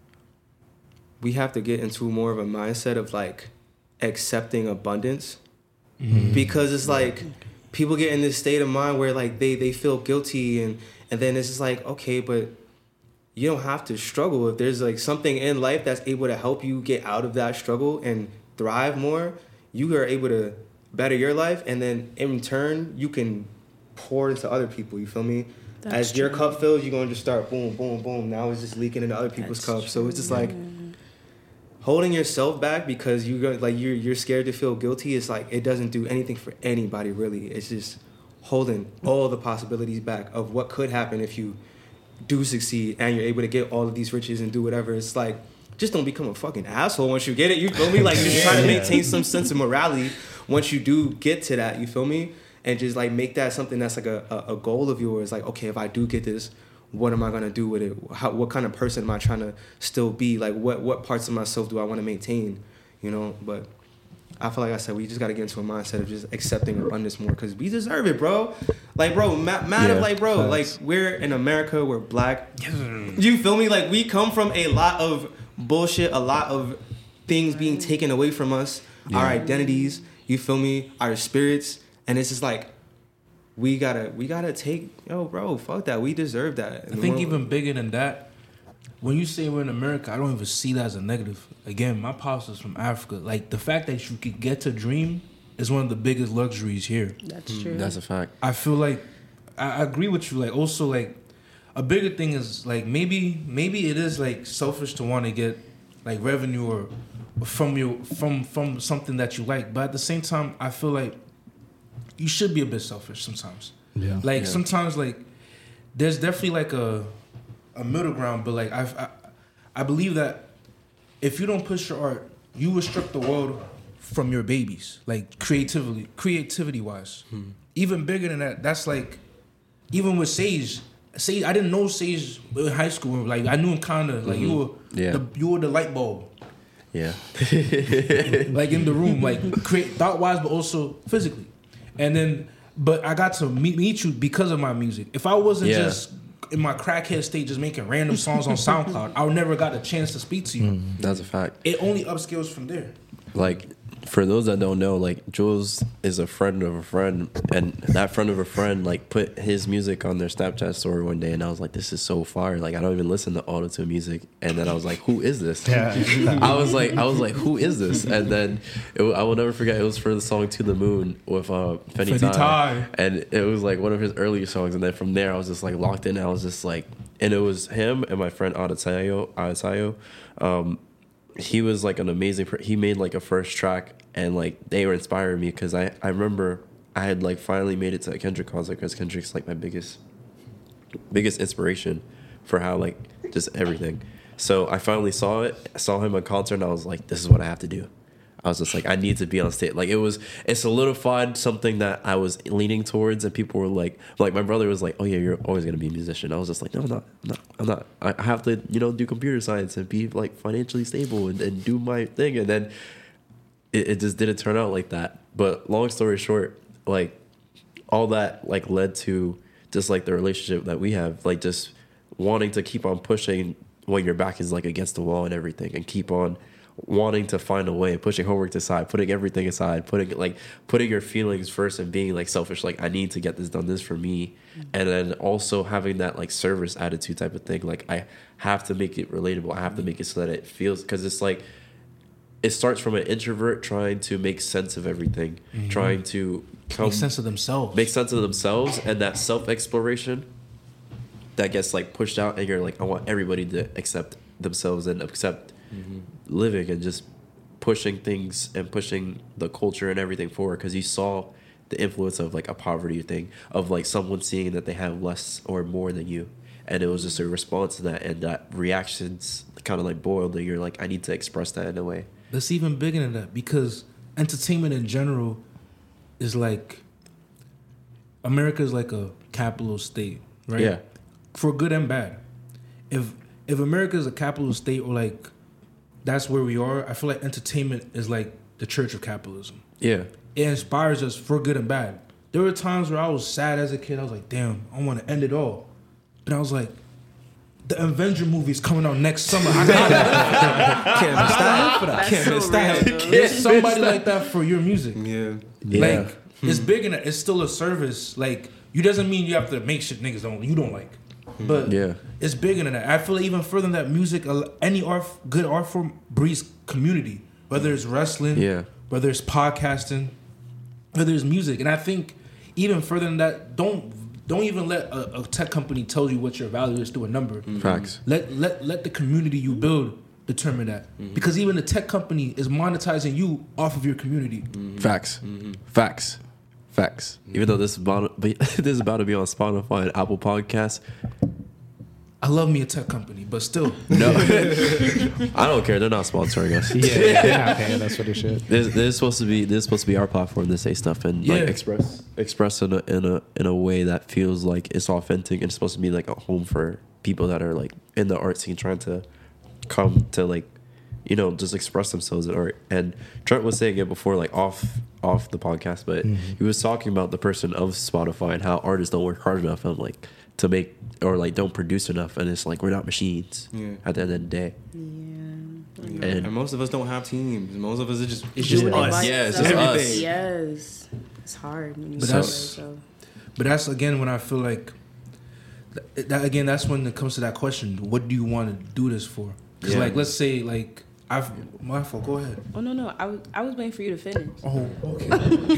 we have to get into more of a mindset of, like, accepting abundance mm-hmm. because it's like people get in this state of mind where, like, they, they feel guilty and, And then it's just like, okay, but you don't have to struggle. If there's like something in life that's able to help you get out of that struggle and thrive more, you are able to better your life. And then in turn, you can pour into other people. You feel me? That's As true. Your cup fills, you're going to just start boom, boom, boom. Now it's just leaking into other people's that's cups. True. So it's just like holding yourself back because you like you're you're scared to feel guilty. It's like it doesn't do anything for anybody really. It's just holding all the possibilities back of what could happen if you do succeed and you're able to get all of these riches and do whatever. It's like, just don't become a fucking asshole once you get it. You feel me? Like, just yeah, trying to maintain some sense of morality once you do get to that. You feel me? And just like make that something that's like a, a, a goal of yours. Like, okay, if I do get this, what am I gonna do with it? How, what kind of person am I trying to still be? Like, what what parts of myself do I want to maintain? You know, but I feel like I said, we just got to get into a mindset of just accepting abundance more because we deserve it, bro. Like, bro, mad ma- yeah, like, bro, facts. Like, we're in America, we're black. You feel me? Like, we come from a lot of bullshit, a lot of things being taken away from us, yeah. our identities, you feel me? Our spirits. And it's just like, we gotta, we gotta take, yo, bro, fuck that. We deserve that. I think even bigger than that, when you say we're in America, I don't even see that as a negative. Again, my pops is from Africa. Like, the fact that you could get to dream is one of the biggest luxuries here. That's mm, true. That's a fact. I feel like, I agree with you. Like, also, like, a bigger thing is, like, maybe maybe it is, like, selfish to want to get, like, revenue or from your from from something that you like. But at the same time, I feel like you should be a bit selfish sometimes. Yeah. Like, yeah. sometimes, like, there's definitely, like, a... a middle ground, but like I, I, I believe that if you don't push your art, you restrict the world from your babies, like creatively, creativity wise. Hmm. Even bigger than that, that's like, even with Sage, Sage, I didn't know Sage in high school. Like I knew him kind of, like mm-hmm. you were, yeah. the, you were the light bulb. Yeah. Like in the room, like create thought wise, but also physically. And then, but I got to meet, meet you because of my music. If I wasn't yeah. just in my crackhead state, just making random songs on SoundCloud, I would never got a chance to speak to you. Mm, that's a fact. It only upscales from there. Like, for those that don't know, like Jules is a friend of a friend, and that friend of a friend like put his music on their Snapchat story one day, and I was like, "This is so fire!" Like I don't even listen to auto-tune music, and then I was like, "Who is this?" Yeah. I was like, "I was like, who is this?" And then it, I will never forget. It was for the song "To the Moon" with uh, Fenty Tai, and it was like one of his earlier songs. And then from there, I was just like locked in. I was just like, and it was him and my friend Adetayo. Adetayo. Um, he was like an amazing. He made like a first track. And like they were inspiring me because I, I remember I had like finally made it to a Kendrick concert because Kendrick's like my biggest biggest inspiration for how like just everything. So I finally saw it, saw him at concert, and I was like, this is what I have to do. I was just like, I need to be on stage. Like it was, it solidified something that I was leaning towards, and people were like, like my brother was like, oh yeah, you're always gonna be a musician. I was just like, no, I'm not, I'm not, I'm not. I have to, you know, do computer science and be like financially stable and, and do my thing, and then. It, it just didn't turn out like that. But long story short, like all that like led to just like the relationship that we have, like just wanting to keep on pushing when your back is like against the wall and everything, and keep on wanting to find a way, pushing homework aside, putting everything aside, putting like putting your feelings first and being like selfish, like I need to get this done, this for me. Mm-hmm. And then also having that like service attitude type of thing. Like I have to make it relatable. I have to make it so that it feels, because it's like, it starts from an introvert trying to make sense of everything, mm-hmm. trying to come, make sense of themselves, make sense of themselves, and that self-exploration that gets like pushed out, and you're like, I want everybody to accept themselves and accept mm-hmm. living and just pushing things and pushing the culture and everything forward, because you saw the influence of like a poverty thing, of like someone seeing that they have less or more than you, and it was just a response to that, and that reactions kind of like boiled, and you're like, I need to express that in a way. That's even bigger than that, because entertainment in general is like, America is like a capitalist state, right? Yeah. For good and bad. If if America is a capitalist state, or like that's where we are, I feel like entertainment is like the church of capitalism. Yeah. It inspires us for good and bad. There were times where I was sad as a kid. I was like, damn, I want to end it all. But I was like, the Avenger movie's coming out next summer. I gotta can't miss that. That's can't miss so that. There's somebody like that for your music. Yeah, yeah. Like hmm. it's big, and it's still a service. Like you doesn't mean you have to make shit niggas don't you don't like, but yeah, it's bigger than that. I feel like even further than that, music, any art, good art form breeds community. Whether it's wrestling, yeah, whether it's podcasting, whether it's music, and I think even further than that, don't. Don't even let a, a tech company tell you what your value is through a number. Mm-hmm. Facts. Let let let the community you build determine that. Mm-hmm. Because even the tech company is monetizing you off of your community. Mm-hmm. Facts. Mm-hmm. Facts. Facts. Mm-hmm. Even though this is about to be, this is about to be on Spotify and Apple Podcasts. I love me a tech company, but still. No. I don't care. They're not sponsoring us. Yeah, yeah, okay, that's what it should. This, this is supposed to be this is supposed to be our platform to say stuff and yeah. like express express in a in a in a way that feels like it's authentic, and it's supposed to be like a home for people that are like in the art scene trying to come to like, you know, just express themselves in art. And Trent was saying it before, like off off the podcast, but mm-hmm. he was talking about the person of Spotify and how artists don't work hard enough and like to make or like don't produce enough, and it's like we're not machines yeah. at the end of the day. Yeah. And, and most of us don't have teams. Most of us are just it's just yeah. us. Yeah, it's just everything. us. Yes, it's hard. When you but that's so. But that's again when I feel like that, that again. That's when it comes to that question: what do you want to do this for? Because yeah. like let's say like I've my fault. Go ahead. Oh no no I was I was waiting for you to finish. Oh okay.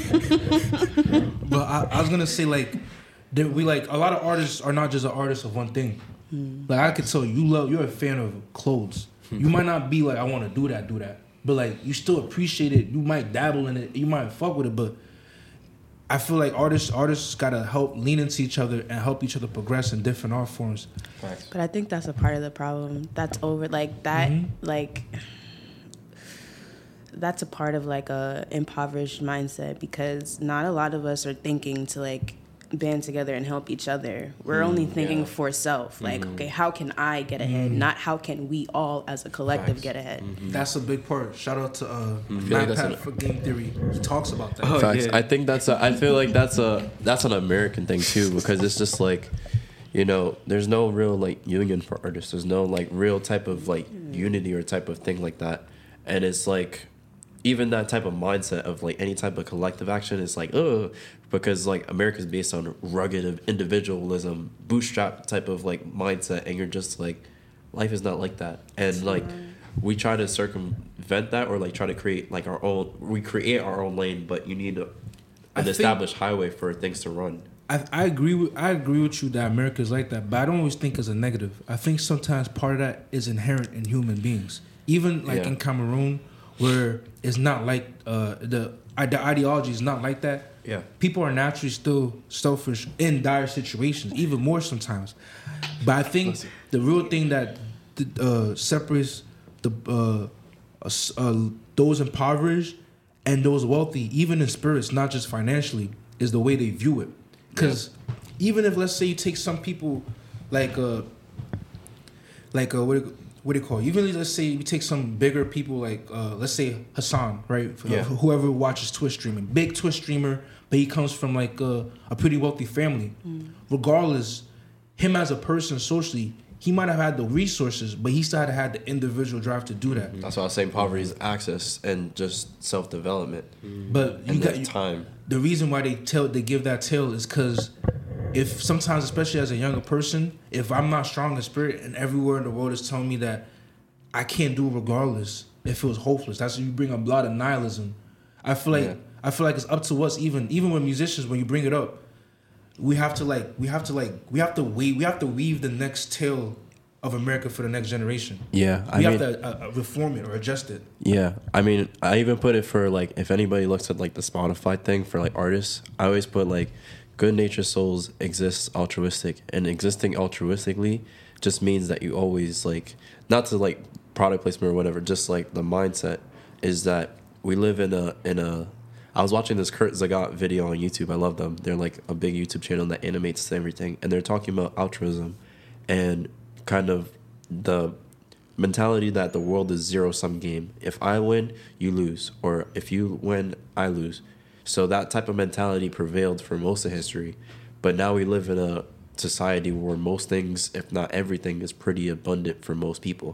But I, I was gonna say like. We like a lot of artists are not just an artist of one thing. Mm. Like I could tell you, you love, you're a fan of clothes. You might not be like, I want to do that, do that, but like you still appreciate it. You might dabble in it, you might fuck with it, but I feel like artists, artists gotta help lean into each other and help each other progress in different art forms. But I think that's a part of the problem. That's over like that, mm-hmm. like that's a part of like a impoverished mindset, because not a lot of us are thinking to like band together and help each other. We're mm, only thinking yeah. for self. Like, mm-hmm. okay, how can I get ahead? Mm. Not how can we all as a collective Facts. Get ahead. Mm-hmm. That's a big part. Shout out to uh, mm-hmm. Matt like Pat for Game Theory. He talks about that. Oh, Facts. Yeah. I think that's a, I feel like that's a that's an American thing too, because it's just like, you know, there's no real like union for artists. There's no like real type of like mm. unity or type of thing like that. And it's like, even that type of mindset of like any type of collective action is like, ugh, because like America's based on rugged individualism, bootstrap type of like mindset, and you're just like, life is not like that. And like we try to circumvent that, or like try to create like our own, we create our own lane, but you need a, an established highway for things to run. I, I agree with I agree with you that America is like that, but I don't always think it's a negative. I think sometimes part of that is inherent in human beings. Even like yeah. in Cameroon, where it's not like uh, the the ideology is not like that. Yeah, people are naturally still selfish in dire situations, even more sometimes. But I think the real thing that uh, separates the uh, uh, those impoverished and those wealthy, even in spirits, not just financially, is the way they view it. Because yeah. even if, let's say, you take some people like uh, like uh, what. What do you call it? Even let's say we take some bigger people like uh, let's say Hassan, right? Yeah. Whoever watches Twitch streaming, big Twitch streamer, but he comes from like a, a pretty wealthy family. Mm. Regardless, him as a person socially, he might have had the resources, but he still had to have the individual drive to do that. That's why I was saying poverty is access and just self development. Mm. But you and got time. The reason why they tell they give that tale is because if sometimes, especially as a younger person, if I'm not strong in spirit and everywhere in the world is telling me that I can't do it regardless, it feels hopeless. That's when you bring up a lot of nihilism. I feel like yeah. I feel like it's up to us, even even when musicians, when you bring it up, we have to like we have to like we have to weave we have to weave the next tale of America for the next generation. Yeah, I we mean, have to uh, reform it or adjust it. Yeah, I mean, I even put it for like if anybody looks at like the Spotify thing for like artists, I always put like good natured souls exist altruistic, and existing altruistically just means that you always like, not to like product placement or whatever, just like the mindset is that we live in a in a I was watching this Kurt Zagat video on YouTube. I love them. They're like a big YouTube channel that animates everything, and they're talking about altruism and kind of the mentality that the world is zero sum game. If I win, you lose, or if you win, I lose. So that type of mentality prevailed for most of history, but now we live in a society where most things, if not everything, is pretty abundant for most people.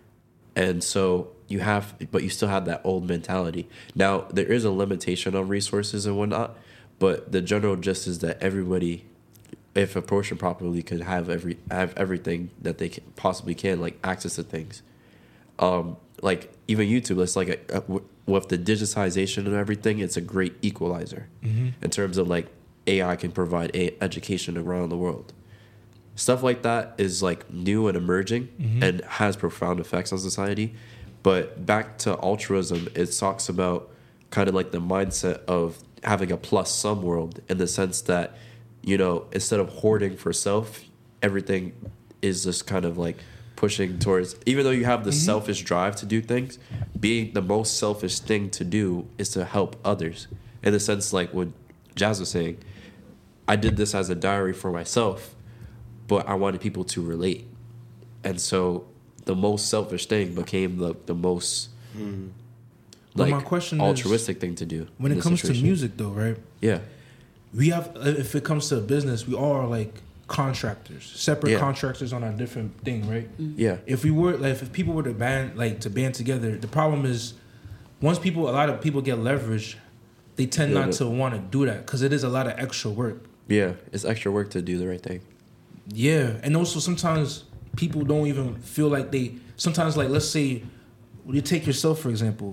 And so you have, but you still have that old mentality. Now, there is a limitation on resources and whatnot, but the general gist is that everybody, if approached properly, could have every have everything that they can, possibly can, like access to things. Um, like even YouTube, it's like a, a, with the digitization and everything, it's a great equalizer mm-hmm. in terms of like A I can provide a education around the world. Stuff like that is like new and emerging mm-hmm. and has profound effects on society. But back to altruism, it talks about kind of like the mindset of having a plus sum world, in the sense that, you know, instead of hoarding for self, everything is just kind of like pushing towards, even though you have the mm-hmm. selfish drive to do things, being the most selfish thing to do is to help others. In the sense, like what Jazz was saying, I did this as a diary for myself, but I wanted people to relate. And so the most selfish thing became the, the most mm. like my question altruistic is, thing to do. When it comes situation. to music though, right? Yeah. We have, if it comes to business, we all are like contractors, separate yeah. contractors on a different thing, right? Yeah. If we were like, if people were to band like to band together, the problem is once people, a lot of people get leverage, they tend yeah, not to want to do that because it is a lot of extra work. Yeah, it's extra work to do the right thing. Yeah, and also sometimes people don't even feel like they. Sometimes, like let's say, you take yourself for example.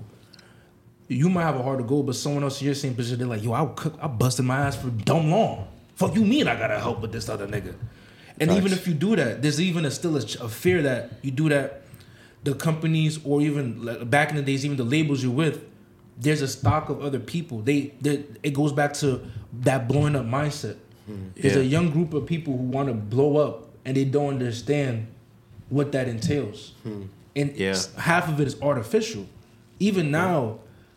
You might have a hard to go, but someone else in your same position, they're like, "Yo, I cook, I busted my ass for dumb long. Fuck you mean I gotta help with this other nigga?" And Facts. Even if you do that, there's even a, still a, a fear that you do that. The companies, or even like, back in the days, even the labels you're with, there's a stock of other people. They, they it goes back to that blowing up mindset. Mm. There's yeah. a young group of people who want to blow up, and they don't understand what that entails. Mm. And yeah. half of it is artificial. Even now,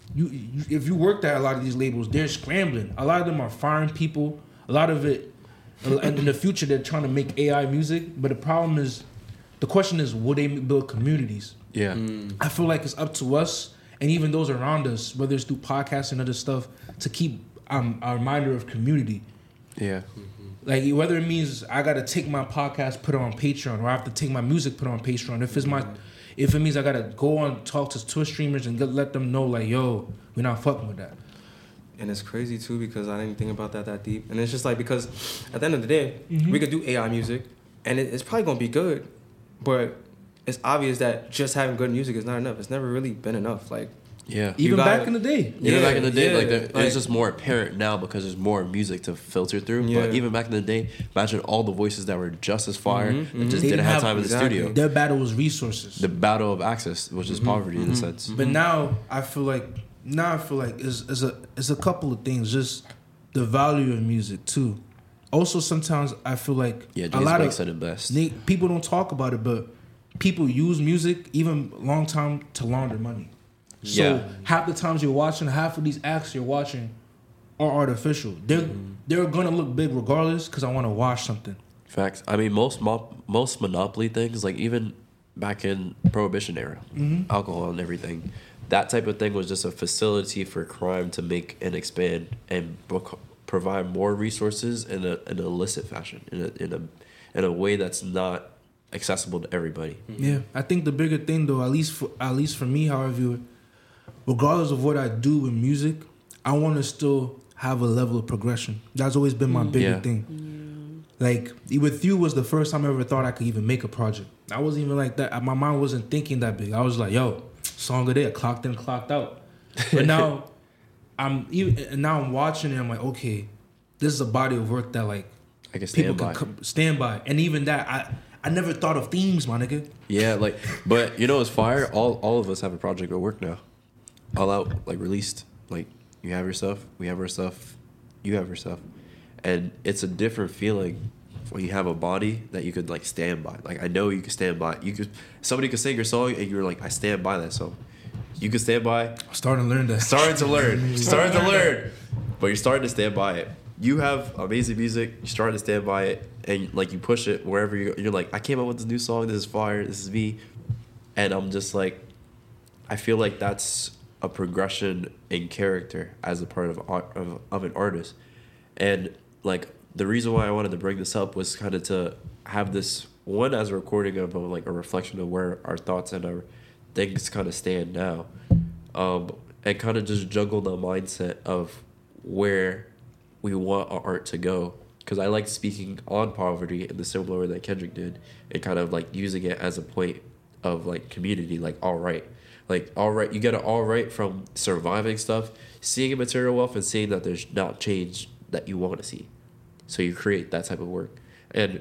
you, you if you worked at a lot of these labels, they're scrambling. A lot of them are firing people. A lot of it, and in the future, they're trying to make A I music. But the problem is, the question is, will they build communities? Yeah. Mm. I feel like it's up to us and even those around us, whether it's through podcasts and other stuff, to keep um, a reminder of community. Yeah. Like, whether it means I got to take my podcast, put it on Patreon, or I have to take my music, put it on Patreon. If it's my, if it means I got to go on, talk to Twitch streamers and get, let them know, like, yo, we're not fucking with that. And it's crazy, too, because I didn't think about that that deep. And it's just like, because at the end of the day, mm-hmm. we could do A I music, and it, it's probably going to be good, but it's obvious that just having good music is not enough. It's never really been enough. Like, yeah. Even gotta, back in the day. Even yeah, back in the day, yeah, like, the, like, it's just more apparent now because there's more music to filter through. Yeah. But even back in the day, imagine all the voices that were just as fire Mm-hmm, and mm-hmm. just They didn't didn't have have- time in the exactly. studio. Their battle was resources. The battle of access, which is Mm-hmm, poverty in a sense. But now I feel like now I feel like it's, it's a it's a couple of things. Just the value of music too. Also, sometimes I feel like Yeah, a James lot Blake of said it best. they- people don't talk about it, but people use music even long time to launder money. So Yeah. half the times you're watching, half of these acts you're watching are artificial. They're Mm-hmm. they're gonna look big regardless because I want to watch something. Facts. I mean, most mo- most monopoly things, like even back in Prohibition era, Mm-hmm. alcohol and everything, that type of thing was just a facility for crime to make and expand and bec- provide more resources in a in an illicit fashion, in a in a in a way that's not accessible to everybody. Yeah, I think the bigger thing though, at least for at least for me, how I view it, regardless of what I do with music, I want to still have a level of progression. That's always been my bigger Yeah. thing. Like with you was the first time I ever thought I could even make a project. I wasn't even like that. My mind wasn't thinking that big. I was like, yo, song of the day, clocked in, clocked out. But now I'm even and now I'm watching it. I'm like, okay, this is a body of work that like I can people stand can by. come, stand by. And even that, I I never thought of themes, my nigga. Yeah, like, but you know, it's fire. All all of us have a project at work now, all out, like released. Like you have your stuff, we have our stuff, you have your stuff, and it's a different feeling when you have a body that you could like stand by. Like I know you can stand by. You could somebody could sing your song and you're like, I stand by that song. You could stand by. I'm starting to learn that. Starting to learn, starting to learn, but you're starting to stand by it. You have amazing music. You're starting to stand by it, and like you push it wherever you go. You're like, I came up with this new song. This is fire. This is me, and I'm just like, I feel like that's a progression in character as a part of art, of, of an artist, and like the reason why I wanted to bring this up was kind of to have this one as a recording of a, like a reflection of where our thoughts and our things kind of stand now, um, and kind of just juggle the mindset of where we want our art to go. Because I like speaking on poverty in the similar way that Kendrick did, and kind of like using it as a point of like community, like all right, like all right, you get it all right from surviving stuff, seeing material wealth, and seeing that there's not change that you want to see. So you create that type of work, and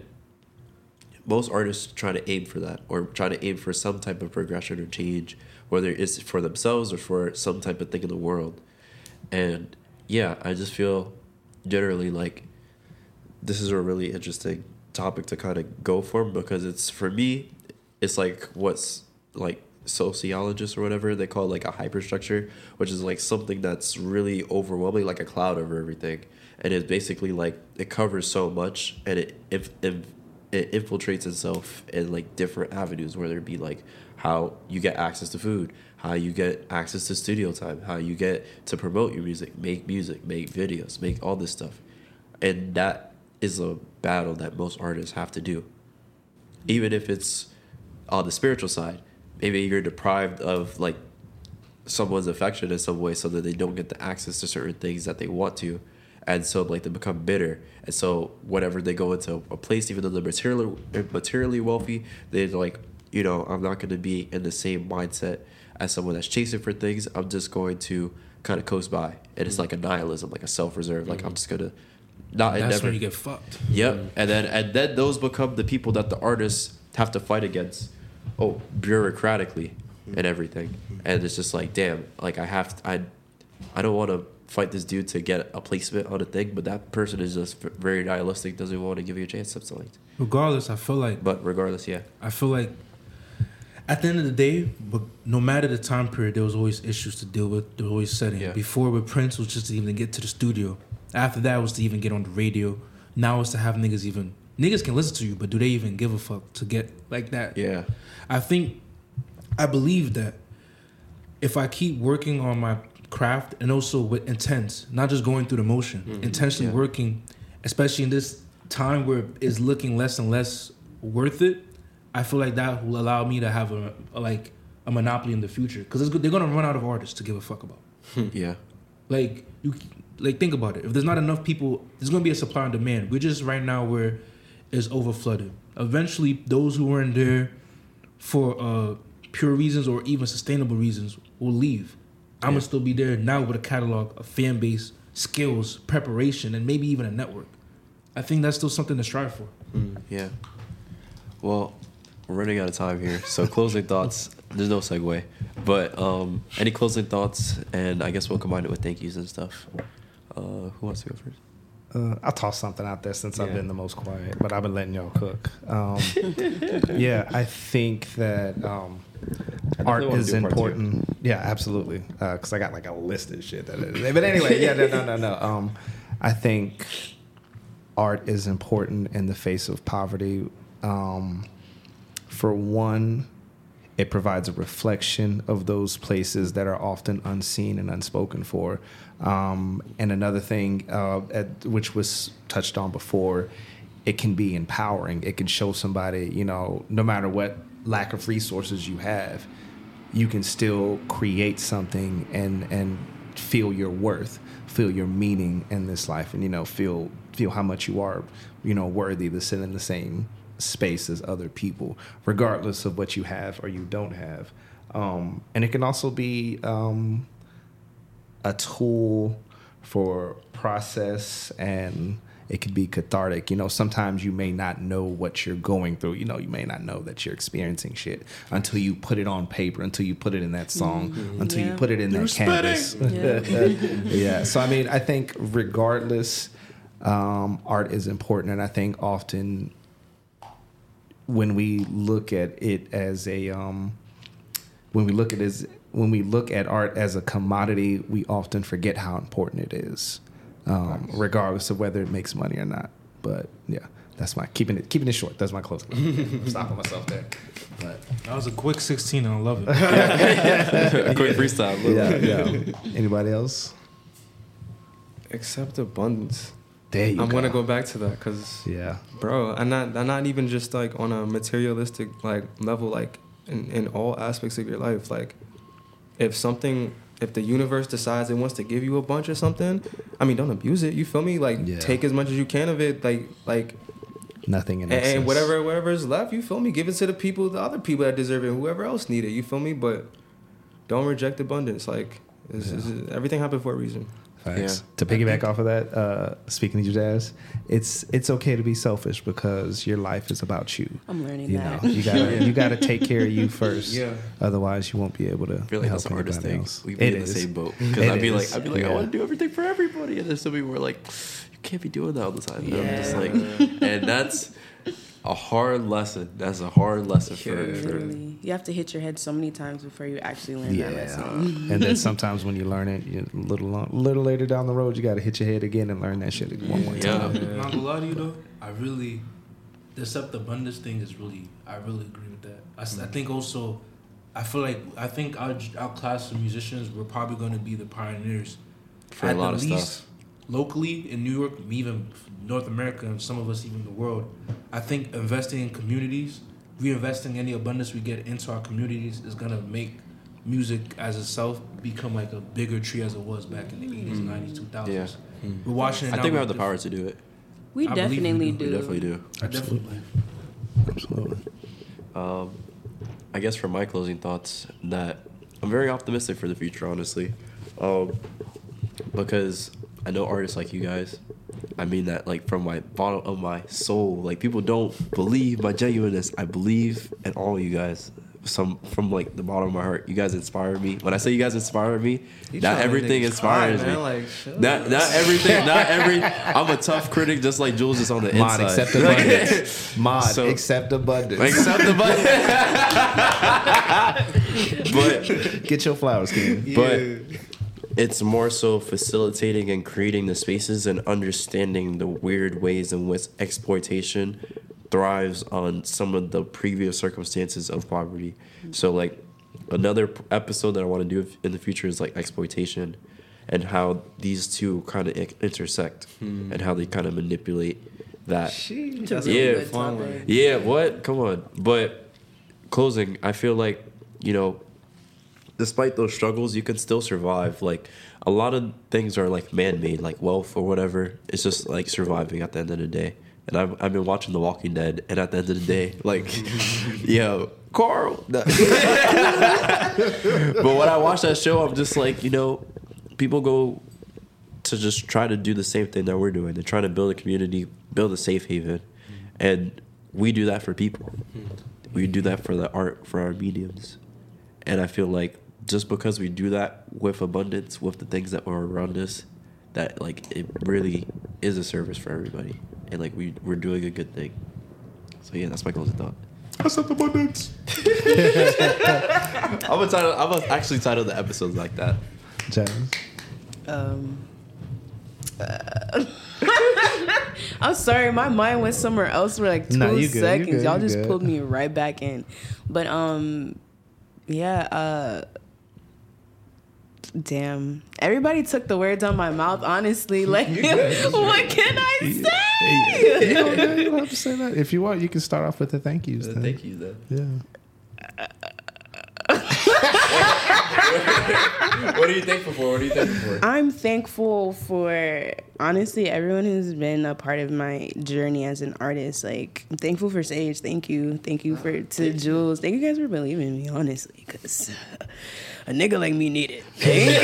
most artists try to aim for that, or try to aim for some type of progression or change, whether it's for themselves or for some type of thing in the world. And yeah, I just feel generally like this is a really interesting topic to kind of go for, because it's, for me, it's like what's like sociologists or whatever they call like a hyperstructure, which is like something that's really overwhelming, like a cloud over everything, and it's basically like it covers so much, and it if, if it infiltrates itself in like different avenues, whether it be like how you get access to food, how you get access to studio time, how you get to promote your music, make music, make videos, make all this stuff. And that is a battle that most artists have to do. Even if it's on the spiritual side, maybe you're deprived of like someone's affection in some way so that they don't get the access to certain things that they want to. And so like they become bitter. And so whenever they go into a place, even though they're materially, materially wealthy, they're like, you know, I'm not going to be in the same mindset as someone that's chasing for things. I'm just going to kind of coast by. And it's like a nihilism, like a self-reserve. Mm-hmm. Like I'm just going to not That's endeavor. when you get fucked. Yep. Mm-hmm. And then and then those become the people that the artists have to fight against. Oh, bureaucratically and everything. And it's just like, damn, like I have to, I I don't want to fight this dude to get a placement on a thing, but that person is just very nihilistic, doesn't want to give you a chance, something like that. Regardless, I feel like But regardless, yeah. I feel like at the end of the day, but no matter the time period, there was always issues to deal with. There was always setting. Yeah. Before with Prince was just to even get to the studio. After that was to even get on the radio. Now it's to have niggas even niggas can listen to you, but do they even give a fuck to get like that? Yeah. I think I believe that if I keep working on my craft and also with intent, not just going through the motion, Mm-hmm. intentionally Yeah. working, especially in this time where it's looking less and less worth it, I feel like that will allow me to have a, a like a monopoly in the future because they're gonna run out of artists to give a fuck about. Yeah. Like you, like think about it. If there's not enough people, there's gonna be a supply and demand. We're just right now where it's over flooded. Eventually, those who weren't there for uh, pure reasons or even sustainable reasons will leave. I'm Yeah. gonna still be there now with a catalog, a fan base, skills, preparation, and maybe even a network. I think that's still something to strive for. Mm, yeah. Well, we're running out of time here. So closing thoughts. There's no segue. But um, any closing thoughts? And I guess we'll combine it with thank yous and stuff. Uh, who wants to go first? Uh, I'll toss something out there since I've Yeah. been the most quiet, but I've been letting y'all cook. Um, yeah, I think that um, art wanna is do part two. important. Yeah, absolutely. Because I got like a list of shit. That is, but anyway, yeah, no, no, no, no. Um, I think art is important in the face of poverty. Um, for one, it provides a reflection of those places that are often unseen and unspoken for. Um, and another thing, uh, at, which was touched on before, it can be empowering. It can show somebody, you know, no matter what lack of resources you have, you can still create something and and feel your worth, feel your meaning in this life, and you know, feel feel how much you are, you know, worthy to sit in the same space as other people, regardless of what you have or you don't have. Um, and it can also be um, a tool for process, and it can be cathartic. You know, sometimes you may not know what you're going through. You know, you may not know that you're experiencing shit until you put it on paper, until you put it in that song, mm-hmm. until Yeah. you put it in that canvas. Yeah. Yeah. So, I mean, I think regardless, um, art is important. And I think often when we look at it as a, um, when we look at it as, when we look at art as a commodity, we often forget how important it is, um, regardless of whether it makes money or not. But yeah, that's my keeping it keeping it short. That's my closing. I'm stopping myself there. But That was a quick sixteen, and I love it. A quick freestyle. yeah, yeah. Anybody else? Accept abundance. There you I'm go. gonna go back to that because, Yeah. bro, I'm not. I'm not even just like on a materialistic like level. Like in, in all aspects of your life. Like if something, if the universe decides it wants to give you a bunch of something, I mean, don't abuse it. You feel me? Like Yeah. take as much as you can of it. Like like. Nothing in And, excess. and whatever whatever is left, you feel me? Give it to the people, the other people that deserve it, whoever else need it. You feel me? But don't reject abundance. Like it's, Yeah. it's, everything happened for a reason. Facts. Yeah. To piggyback off of that, uh, speaking to jazz, it's it's okay to be selfish because your life is about you. I'm learning You that. know, you gotta you gotta take care of you first. Yeah. Otherwise, you won't be able to I feel like help that's the hardest anybody thing. else. We'd be It in the is. same boat. Because It I'd be is. like, I'd be like, I Yeah. want to do everything for everybody, and then some people were like, you can't be doing that all the time. And I'm just Yeah. like, and that's a hard lesson. That's a hard lesson for, Yeah. for Literally. You have to hit your head so many times before you actually learn that Yeah, lesson. and then sometimes when you learn it, you, a little long, little later down the road, you got to hit your head again and learn that shit one more Yeah. time. I'm not gonna lie to you though. I really, the accept abundance thing is really, I really agree with that. I, s- I think also, I feel like I think our our class of musicians we're probably going to be the pioneers for a lot of stuff. locally in New York, even North America, and some of us even the world. I think investing in communities, reinvesting any abundance we get into our communities is gonna make music as itself become like a bigger tree as it was back in the eighties, nineties, two thousands. Yeah. We're watching it I now think we have with the power to do it. We I believe we definitely do. do. We definitely do. I definitely. Absolutely. Um, I guess for my closing thoughts, that I'm very optimistic for the future, honestly, um, because I know artists like you guys. I mean that like from my bottom of my soul. Like people don't believe my genuineness. I believe in all you guys. some from like the bottom of my heart. You guys inspire me. When I say you guys inspire me, You not trying to everything niggas inspires cry, me. man, like, shut not up. not everything. Not every. I'm a tough critic, just like Jules is on the Mod, inside. accept abundance. Mod, So- accept abundance. Accept the button. But Get your flowers, King. but it's more so facilitating and creating the spaces and understanding the weird ways in which exploitation thrives on some of the previous circumstances of poverty. So like another p- episode that I want to do in the future is like exploitation and how these two kind of intersect and how they kind of manipulate that. It's a That's really Yeah. good Fun topic. one. Yeah, what? Come on. But closing, I feel like, you know, despite those struggles, you can still survive. Like a lot of things are like man-made, like wealth or whatever. It's just like surviving at the end of the day. And I've, I've been watching The Walking Dead, and at the end of the day, like, yo, Carl. No. But when I watch that show, I'm just like, you know, people go to just try to do the same thing that we're doing. They're trying to build a community, build a safe haven. And we do that for people. We do that for the art, for our mediums. And I feel like just because we do that with abundance, with the things that are around us, that like it really is a service for everybody. And like we, we're doing a good thing. So yeah, that's my closing thought. Accept abundance. I'm gonna title, I'm gonna actually title the episodes like that. James. Um, uh, I'm sorry, my mind went somewhere else for like two Nah, you good, you seconds. good, Y'all you just good. pulled me right back in. But um, yeah. Uh, damn, everybody took the words out my mouth. Honestly, like, what can I say? You don't, you don't have to say that. If you want, you can start off with the thank yous. Then. Thank you, then. Yeah. What are you thankful for? What are you thankful for? I'm thankful for honestly everyone who's been a part of my journey as an artist. Like, I'm thankful for Sage. Thank you. Thank you for to Jules. Thank you guys for believing in me, honestly, because a nigga like me need it. Thank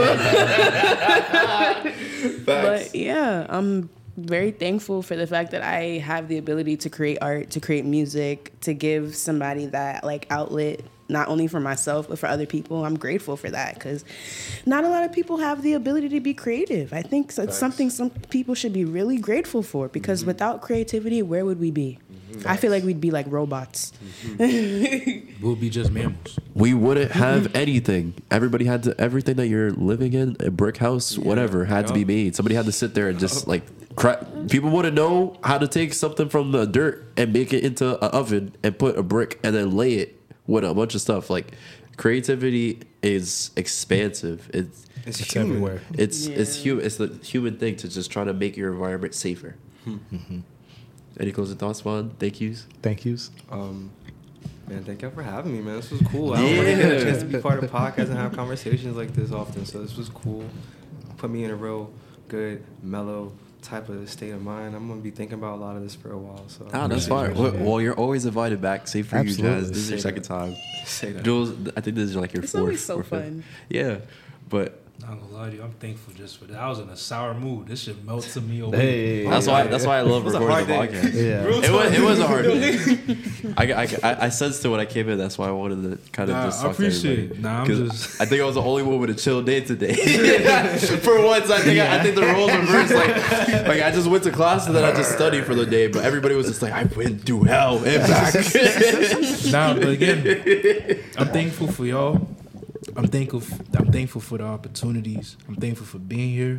you. But yeah, I'm very thankful for the fact that I have the ability to create art, to create music, to give somebody that like outlet, not only for myself, but for other people. I'm grateful for that because not a lot of people have the ability to be creative. I think it's something some people should be really grateful for because mm-hmm. without creativity, where would we be? Mm-hmm. I feel like we'd be like robots. Mm-hmm. We'll be just mammals. We wouldn't have anything. Everybody had to, everything that you're living in, a brick house, yeah. whatever, had yep. to be made. Somebody had to sit there and just like, cra- people wouldn't know how to take something from the dirt and make it into an oven and put a brick and then lay it with a bunch of stuff. Like, creativity is expansive. It's It's, It's human. everywhere. it's Yeah. it's human. It's the human thing to just try to make your environment safer. Mm-hmm. Any closing thoughts, Juan? Thank yous. Thank yous. Um, man, thank y'all for having me, man. This was cool. I don't really get a chance to be part of podcasts and have conversations like this often, so this was cool. Put me in a real good, mellow type of state of mind. I'm gonna be thinking about a lot of this for a while. So Ah, that's fine. Well, well, you're always invited back. Save for Absolutely. you, Jazz. This is your Say second that. time. Say that. Jules, I think this is like your It's fourth. always so or fifth. fun. Yeah, but Not gonna lie to you, I'm thankful just for that. I was in a sour mood. This shit melted me away. Hey. that's why that's why I love It was a recording the hard day. podcast. Yeah. It was, it was a hard day. I, I, I, I sensed it when I came in. That's why I wanted to kind of Nah, just I talk to appreciate everybody. it. Nah, I'm 'Cause just- I think I was the only one with a chill day today. For once, I think I, I think the roles reversed. Like, like I just went to class and then I just studied for the day. But everybody was just like, I went through hell and back. Nah, but again, I'm thankful for y'all. I'm thankful. f- I'm thankful for the opportunities. I'm thankful for being here.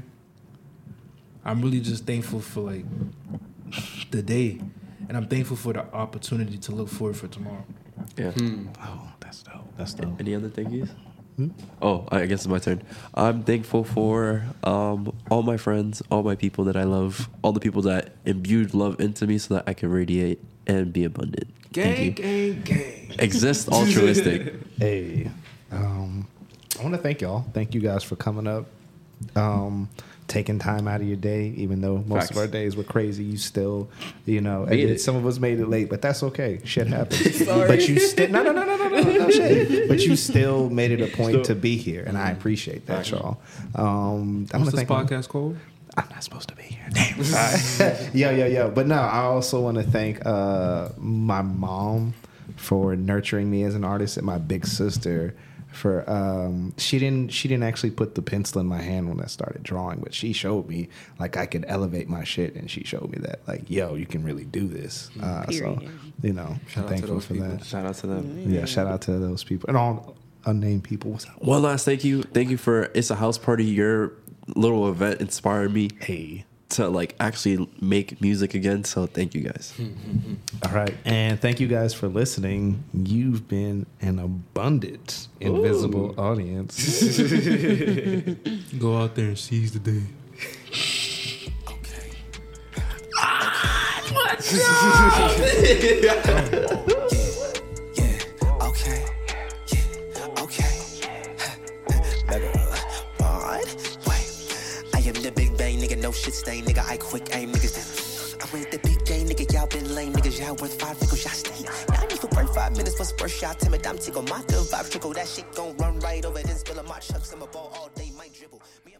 I'm really just thankful for like the day, and I'm thankful for the opportunity to look forward for tomorrow. Yeah. Oh, that's dope. That's dope. Any other thank Hmm? Oh, I guess it's my turn. I'm thankful for um, all my friends, all my people that I love, all the people that imbued love into me so that I can radiate and be abundant. Thank Gang, you. gang, gang. Exist altruistic. Hey, um, I want to thank y'all. Thank you guys for coming up, um, taking time out of your day. Even though most Facts. of our days were crazy, you still, you know, Made and it. some of us made it late, but that's okay. Shit happens. Sorry. But you still, no, no, no, no, no, no, no shit. But you still made it a point Still- to be here, and I appreciate that, y'all. Um, I want What's to this thank podcast called? I'm not supposed to be here. Damn. All right. yo, yo, yo. But no, I also want to thank uh, my mom for nurturing me as an artist, and my big sister for um, she didn't she didn't actually put the pencil in my hand when I started drawing, but she showed me like I could elevate my shit, and she showed me that like, yo, you can really do this. Uh, so you know, Shout I'm thankful for people. that. Shout out to them. Yeah, shout out to those people and all unnamed people. What's up? One last thank you. Thank you for It's a House Party. Your little event inspired me. Hey. To like actually make music again. So thank you guys. All right. And thank you guys for listening. You've been an abundant, invisible Ooh. audience. Go out there and seize the day. Okay. Ah, what's yeah, okay. Yeah, okay. No shit stain, nigga, I quick aim, niggas. I went the big game, nigga, y'all been lame, niggas, y'all worth five nickels, y'all stay. Y'all need for burn five minutes for first shot, timid, I'm tickle, my good vibe trickle, that shit gon' run right over, then spill on my chucks, I'm a ball all day, might dribble.